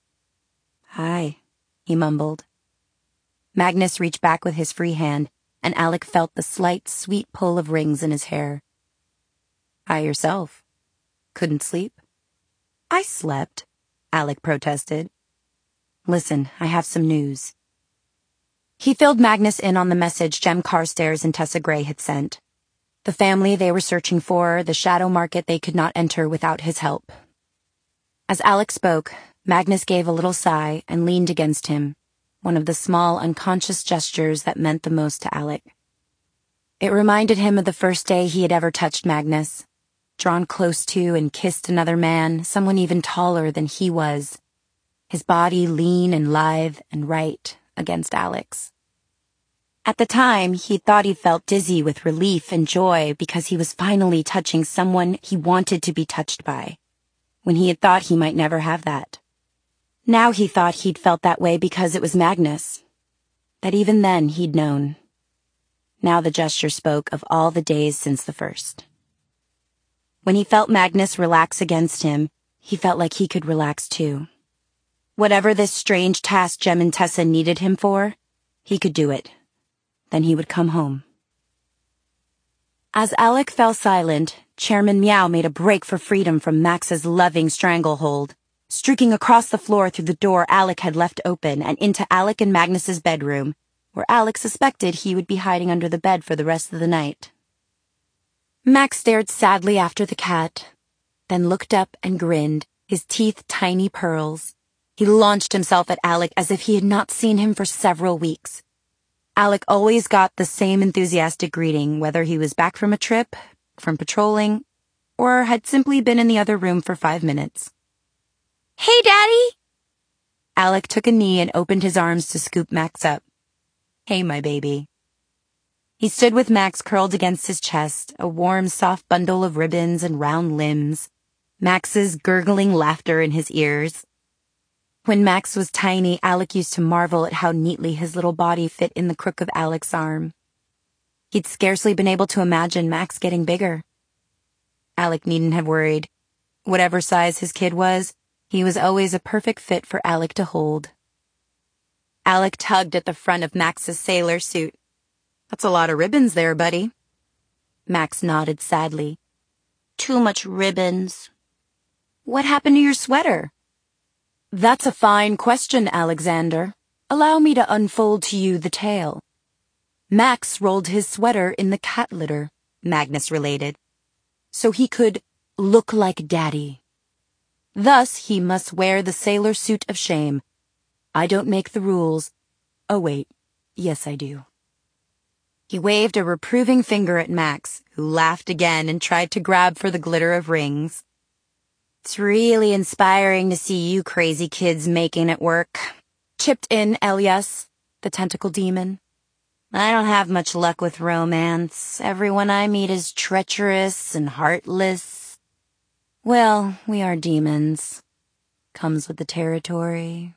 "Hi," he mumbled. Magnus reached back with his free hand, and Alec felt the slight, sweet pull of rings in his hair. "Hi yourself. Couldn't sleep?" "I slept," Alec protested. "Listen, I have some news." He filled Magnus in on the message Jem Carstairs and Tessa Gray had sent. The family they were searching for, the shadow market they could not enter without his help. As Alec spoke, Magnus gave a little sigh and leaned against him, one of the small, unconscious gestures that meant the most to Alec. It reminded him of the first day he had ever touched Magnus, drawn close to and kissed another man, someone even taller than he was, his body lean and lithe and right against Alec's. At the time, he thought he felt dizzy with relief and joy because he was finally touching someone he wanted to be touched by, when he had thought he might never have that. Now he thought he'd felt that way because it was Magnus, that even then he'd known. Now the gesture spoke of all the days since the first. When he felt Magnus relax against him, he felt like he could relax too. Whatever this strange task Jem and Tessa needed him for, he could do it. Then he would come home. As Alec fell silent, Chairman Meow made a break for freedom from Max's loving stranglehold, streaking across the floor through the door Alec had left open and into Alec and Magnus's bedroom, where Alec suspected he would be hiding under the bed for the rest of the night. Max stared sadly after the cat, then looked up and grinned, his teeth tiny pearls. He launched himself at Alec as if he had not seen him for several weeks. Alec always got the same enthusiastic greeting, whether he was back from a trip, from patrolling, or had simply been in the other room for 5 minutes. "Hey, Daddy!" Alec took a knee and opened his arms to scoop Max up. "Hey, my baby." He stood with Max curled against his chest, a warm, soft bundle of ribbons and round limbs, Max's gurgling laughter in his ears. When Max was tiny, Alec used to marvel at how neatly his little body fit in the crook of Alec's arm. He'd scarcely been able to imagine Max getting bigger. Alec needn't have worried. Whatever size his kid was, he was always a perfect fit for Alec to hold. Alec tugged at the front of Max's sailor suit. "That's a lot of ribbons there, buddy." Max nodded sadly. "Too much ribbons." "What happened to your sweater?" "That's a fine question, Alexander. Allow me to unfold to you the tale. Max rolled his sweater in the cat litter," Magnus related, "so he could look like Daddy. Thus he must wear the sailor suit of shame. I don't make the rules. Oh wait, yes I do." He waved a reproving finger at Max, who laughed again and tried to grab for the glitter of rings. "It's really inspiring to see you crazy kids making it work," chipped in Elias, the tentacle demon. "I don't have much luck with romance. Everyone I meet is treacherous and heartless. Well, we are demons. Comes with the territory."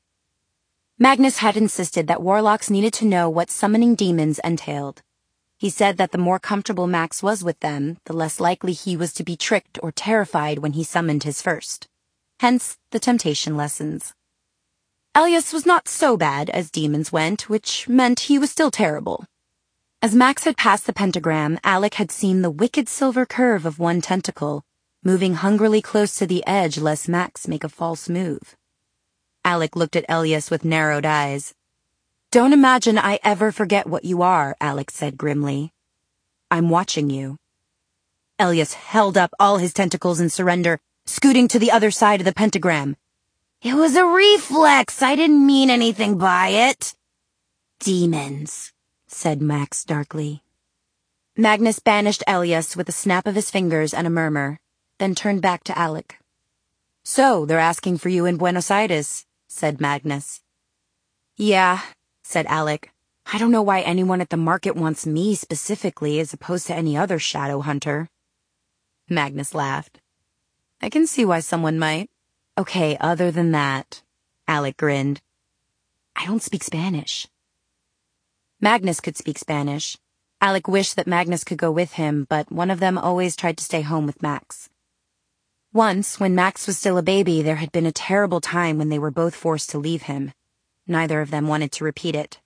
Magnus had insisted that warlocks needed to know what summoning demons entailed. He said that the more comfortable Max was with them, the less likely he was to be tricked or terrified when he summoned his first. Hence the temptation lessons. Elias was not so bad as demons went, which meant he was still terrible. As Max had passed the pentagram, Alec had seen the wicked silver curve of one tentacle, moving hungrily close to the edge lest Max make a false move. Alec looked at Elias with narrowed eyes. "Don't imagine I ever forget what you are," Alec said grimly. "I'm watching you." Elias held up all his tentacles in surrender, scooting to the other side of the pentagram. "It was a reflex. I didn't mean anything by it." "Demons," said Max darkly. Magnus banished Elias with a snap of his fingers and a murmur, then turned back to Alec. "So, they're asking for you in Buenos Aires," said Magnus. "Yeah," said Alec. "I don't know why anyone at the market wants me specifically as opposed to any other shadow hunter." Magnus laughed. "I can see why someone might." "Okay, other than that," Alec grinned. "I don't speak Spanish." Magnus could speak Spanish. Alec wished that Magnus could go with him, but one of them always tried to stay home with Max. Once, when Max was still a baby, there had been a terrible time when they were both forced to leave him. Neither of them wanted to repeat it.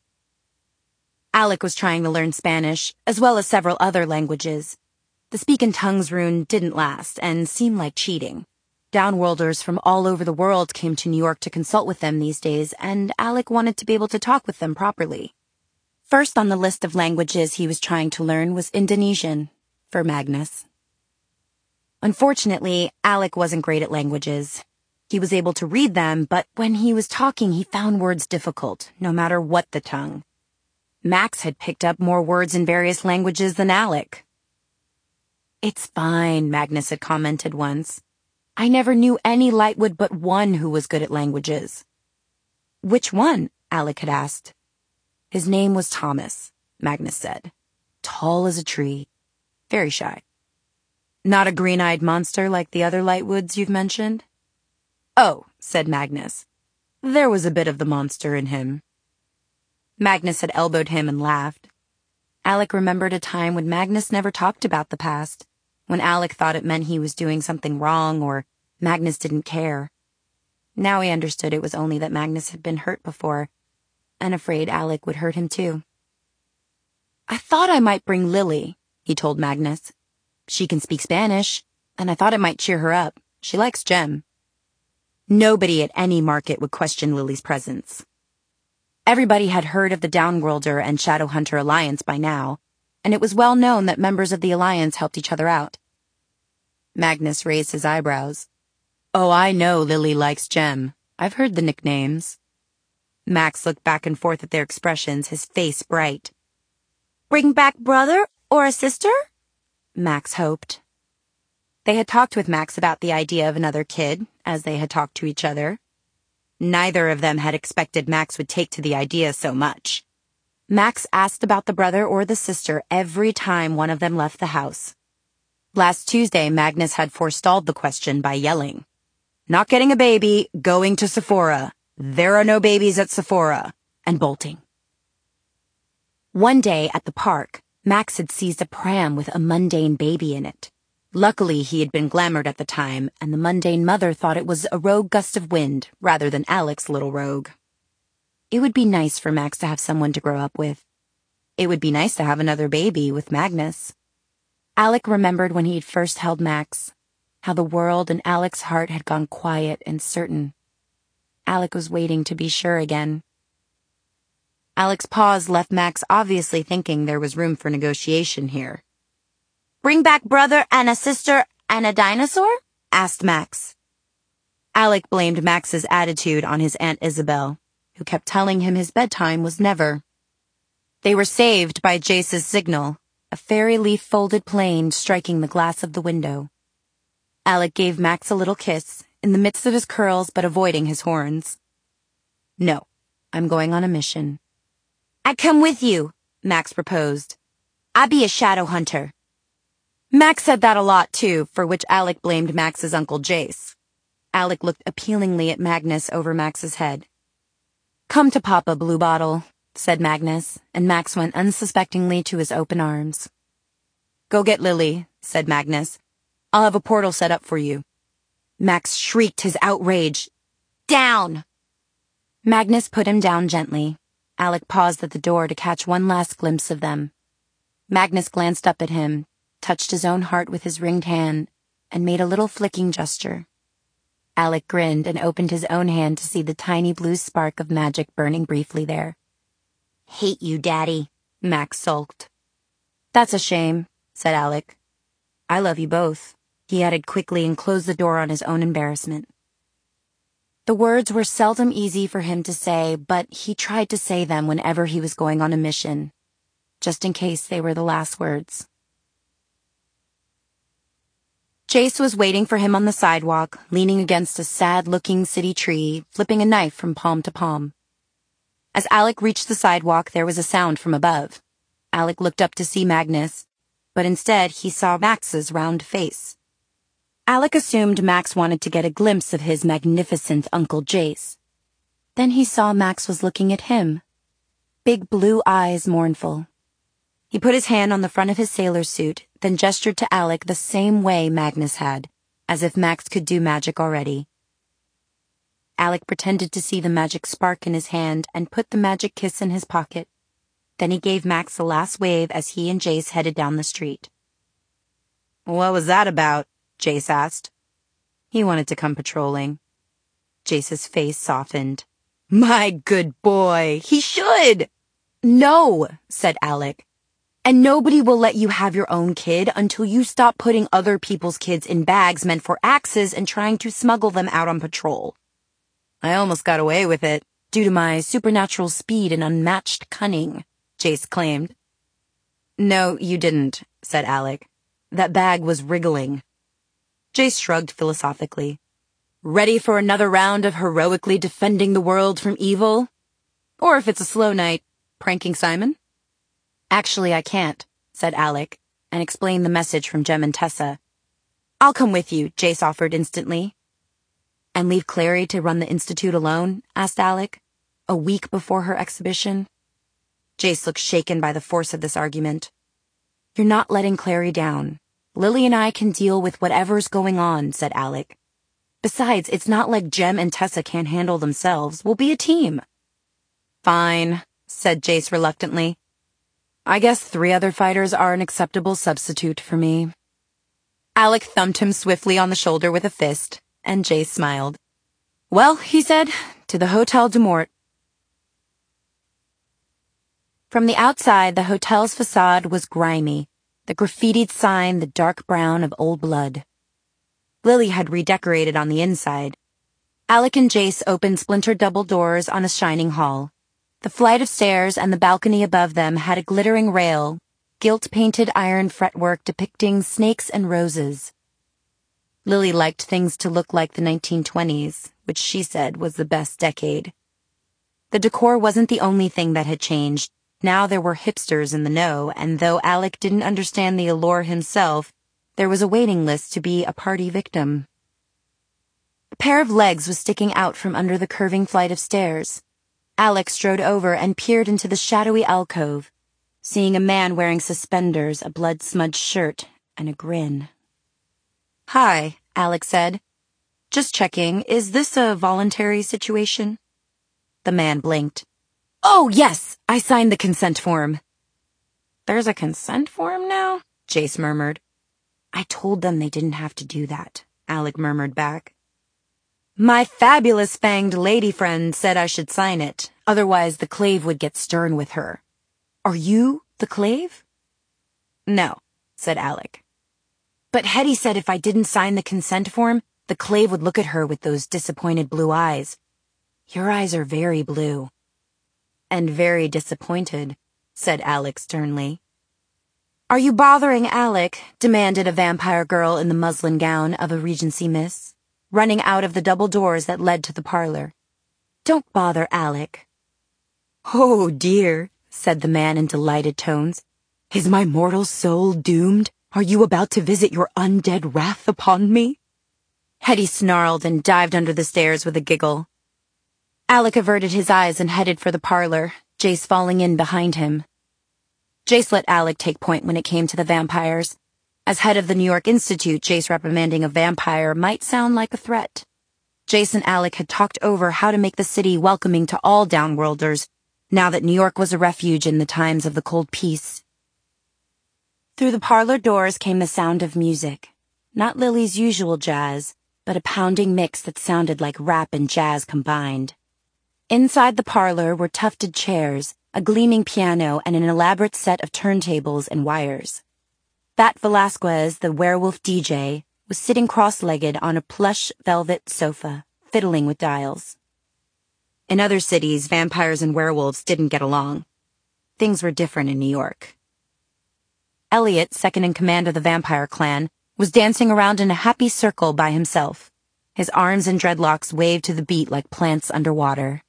Alec was trying to learn Spanish, as well as several other languages. The Speak in Tongues rune didn't last, and seemed like cheating. Downworlders from all over the world came to New York to consult with them these days, and Alec wanted to be able to talk with them properly. First on the list of languages he was trying to learn was Indonesian, for Magnus. Unfortunately, Alec wasn't great at languages. He was able to read them, but when he was talking, he found words difficult, no matter what the tongue. Max had picked up more words in various languages than Alec. "It's fine," Magnus had commented once. "I never knew any Lightwood but one who was good at languages." "Which one?" Alec had asked. "His name was Thomas," Magnus said. "Tall as a tree. Very shy." "Not a green-eyed monster like the other Lightwoods you've mentioned?" "Oh," said Magnus. "There was a bit of the monster in him." Magnus had elbowed him and laughed. Alec remembered a time when Magnus never talked about the past, when Alec thought it meant he was doing something wrong or Magnus didn't care. Now he understood it was only that Magnus had been hurt before, and afraid Alec would hurt him too. I thought I might bring Lily, he told Magnus. She can speak Spanish, and I thought it might cheer her up. She likes Jem. Nobody at any market would question Lily's presence. Everybody had heard of the Downworlder and Shadowhunter Alliance by now, and it was well known that members of the Alliance helped each other out. Magnus raised his eyebrows. Oh, I know Lily likes Jem. I've heard the nicknames. Max looked back and forth at their expressions, his face bright. Bring back brother or a sister? Max hoped. They had talked with Max about the idea of another kid, as they had talked to each other. Neither of them had expected Max would take to the idea so much. Max asked about the brother or the sister every time one of them left the house. Last Tuesday, Magnus had forestalled the question by yelling, "Not getting a baby, going to Sephora. There are no babies at Sephora," and bolting. One day at the park, Max had seized a pram with a mundane baby in it. Luckily, he had been glamoured at the time, and the mundane mother thought it was a rogue gust of wind rather than Alec's little rogue. It would be nice for Max to have someone to grow up with. It would be nice to have another baby with Magnus. Alec remembered when he had first held Max, how the world and Alec's heart had gone quiet and certain. Alec was waiting to be sure again. Alec's pause left Max obviously thinking there was room for negotiation here. Bring back brother and a sister and a dinosaur? Asked Max. Alec blamed Max's attitude on his Aunt Isabel, who kept telling him his bedtime was never. They were saved by Jace's signal, a fairy leaf folded plane striking the glass of the window. Alec gave Max a little kiss, in the midst of his curls but avoiding his horns. No, I'm going on a mission. I'd come with you, Max proposed. I'd be a shadow hunter. Max said that a lot, too, for which Alec blamed Max's Uncle Jace. Alec looked appealingly at Magnus over Max's head. Come to Papa, Bluebottle, said Magnus, and Max went unsuspectingly to his open arms. Go get Lily, said Magnus. I'll have a portal set up for you. Max shrieked his outrage. Down! Magnus put him down gently. Alec paused at the door to catch one last glimpse of them. Magnus glanced up at him, touched his own heart with his ringed hand, and made a little flicking gesture. Alec grinned and opened his own hand to see the tiny blue spark of magic burning briefly there. Hate you, Daddy, Max sulked. That's a shame, said Alec. I love you both, he added quickly and closed the door on his own embarrassment. The words were seldom easy for him to say, but he tried to say them whenever he was going on a mission, just in case they were the last words. Jace was waiting for him on the sidewalk, leaning against a sad-looking city tree, flipping a knife from palm to palm. As Alec reached the sidewalk, there was a sound from above. Alec looked up to see Magnus, but instead he saw Max's round face. Alec assumed Max wanted to get a glimpse of his magnificent Uncle Jace. Then he saw Max was looking at him, big blue eyes mournful. He put his hand on the front of his sailor suit, then gestured to Alec the same way Magnus had, as if Max could do magic already. Alec pretended to see the magic spark in his hand and put the magic kiss in his pocket. Then he gave Max a last wave as he and Jace headed down the street. What was that about? Jace asked. He wanted to come patrolling. Jace's face softened. My good boy, he should! No, said Alec. And nobody will let you have your own kid until you stop putting other people's kids in bags meant for axes and trying to smuggle them out on patrol. I almost got away with it, due to my supernatural speed and unmatched cunning, Jace claimed. No, you didn't, said Alec. That bag was wriggling. Jace shrugged philosophically. Ready for another round of heroically defending the world from evil? Or if it's a slow night, pranking Simon? Actually, I can't, said Alec, and explained the message from Jem and Tessa. I'll come with you, Jace offered instantly. And leave Clary to run the Institute alone? Asked Alec, a week before her exhibition. Jace looked shaken by the force of this argument. You're not letting Clary down. Lily and I can deal with whatever's going on, said Alec. Besides, it's not like Jem and Tessa can't handle themselves. We'll be a team. Fine, said Jace reluctantly. I guess 3 other fighters are an acceptable substitute for me. Alec thumped him swiftly on the shoulder with a fist, and Jace smiled. Well, he said, to the Hotel de Mort. From the outside, the hotel's facade was grimy, the graffitied sign the dark brown of old blood. Lily had redecorated on the inside. Alec and Jace opened splintered double doors on a shining hall. The flight of stairs and the balcony above them had a glittering rail, gilt-painted iron fretwork depicting snakes and roses. Lily liked things to look like the 1920s, which she said was the best decade. The decor wasn't the only thing that had changed. Now there were hipsters in the know, and though Alec didn't understand the allure himself, there was a waiting list to be a party victim. A pair of legs was sticking out from under the curving flight of stairs. Alec strode over and peered into the shadowy alcove, seeing a man wearing suspenders, a blood-smudged shirt, and a grin. Hi, Alec said. Just checking, is this a voluntary situation? The man blinked. Oh, yes, I signed the consent form. There's a consent form now? Jace murmured. I told them they didn't have to do that, Alec murmured back. My fabulous fanged lady friend said I should sign it, otherwise the Clave would get stern with her. Are you the Clave? No, said Alec. But Hetty said if I didn't sign the consent form, the Clave would look at her with those disappointed blue eyes. Your eyes are very blue. And very disappointed, said Alec sternly. Are you bothering Alec? Demanded a vampire girl in the muslin gown of a Regency miss, running out of the double doors that led to the parlor. Don't bother Alec. Oh, dear, said the man in delighted tones. Is my mortal soul doomed? Are you about to visit your undead wrath upon me? Hetty snarled and dived under the stairs with a giggle. Alec averted his eyes and headed for the parlor, Jace falling in behind him. Jace let Alec take point when it came to the vampires. As head of the New York Institute, Jace reprimanding a vampire might sound like a threat. Jace and Alec had talked over how to make the city welcoming to all downworlders, now that New York was a refuge in the times of the Cold Peace. Through the parlor doors came the sound of music. Not Lily's usual jazz, but a pounding mix that sounded like rap and jazz combined. Inside the parlor were tufted chairs, a gleaming piano, and an elaborate set of turntables and wires. Bat Velasquez, the werewolf DJ, was sitting cross-legged on a plush velvet sofa, fiddling with dials. In other cities, vampires and werewolves didn't get along. Things were different in New York. Elliot, second in command of the vampire clan, was dancing around in a happy circle by himself. His arms and dreadlocks waved to the beat like plants underwater.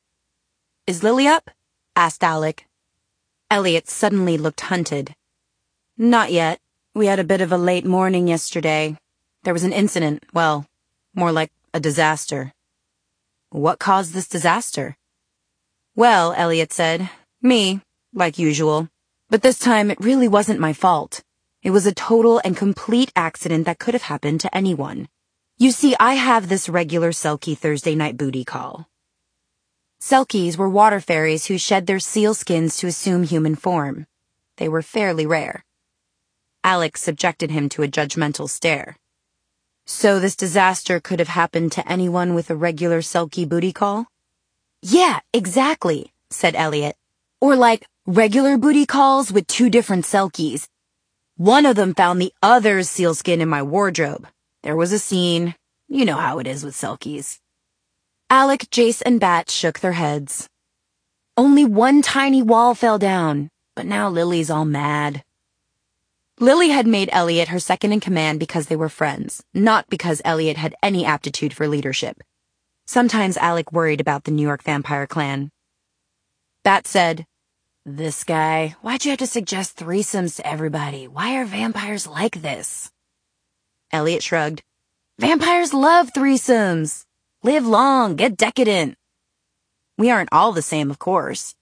Is Lily up? Asked Alec. Elliot suddenly looked hunted. Not yet. We had a bit of a late morning yesterday. There was an incident, well, more like a disaster. What caused this disaster? Well, Elliot said, me, like usual. But this time it really wasn't my fault. It was a total and complete accident that could have happened to anyone. You see, I have this regular Selkie Thursday night booty call. Selkies were water fairies who shed their seal skins to assume human form. They were fairly rare. Alex subjected him to a judgmental stare. So this disaster could have happened to anyone with a regular Selkie booty call? Yeah, exactly, said Elliot. Or like regular booty calls with 2 different Selkies. One of them found the other's sealskin in my wardrobe. There was a scene. You know how it is with Selkies. Alec, Jace, and Bat shook their heads. Only one tiny wall fell down, but now Lily's all mad. Lily had made Elliot her second in command because they were friends, not because Elliot had any aptitude for leadership. Sometimes Alec worried about the New York vampire clan. Bat said, This guy, why'd you have to suggest threesomes to everybody? Why are vampires like this? Elliot shrugged. Vampires love threesomes. Live long, get decadent. We aren't all the same, of course.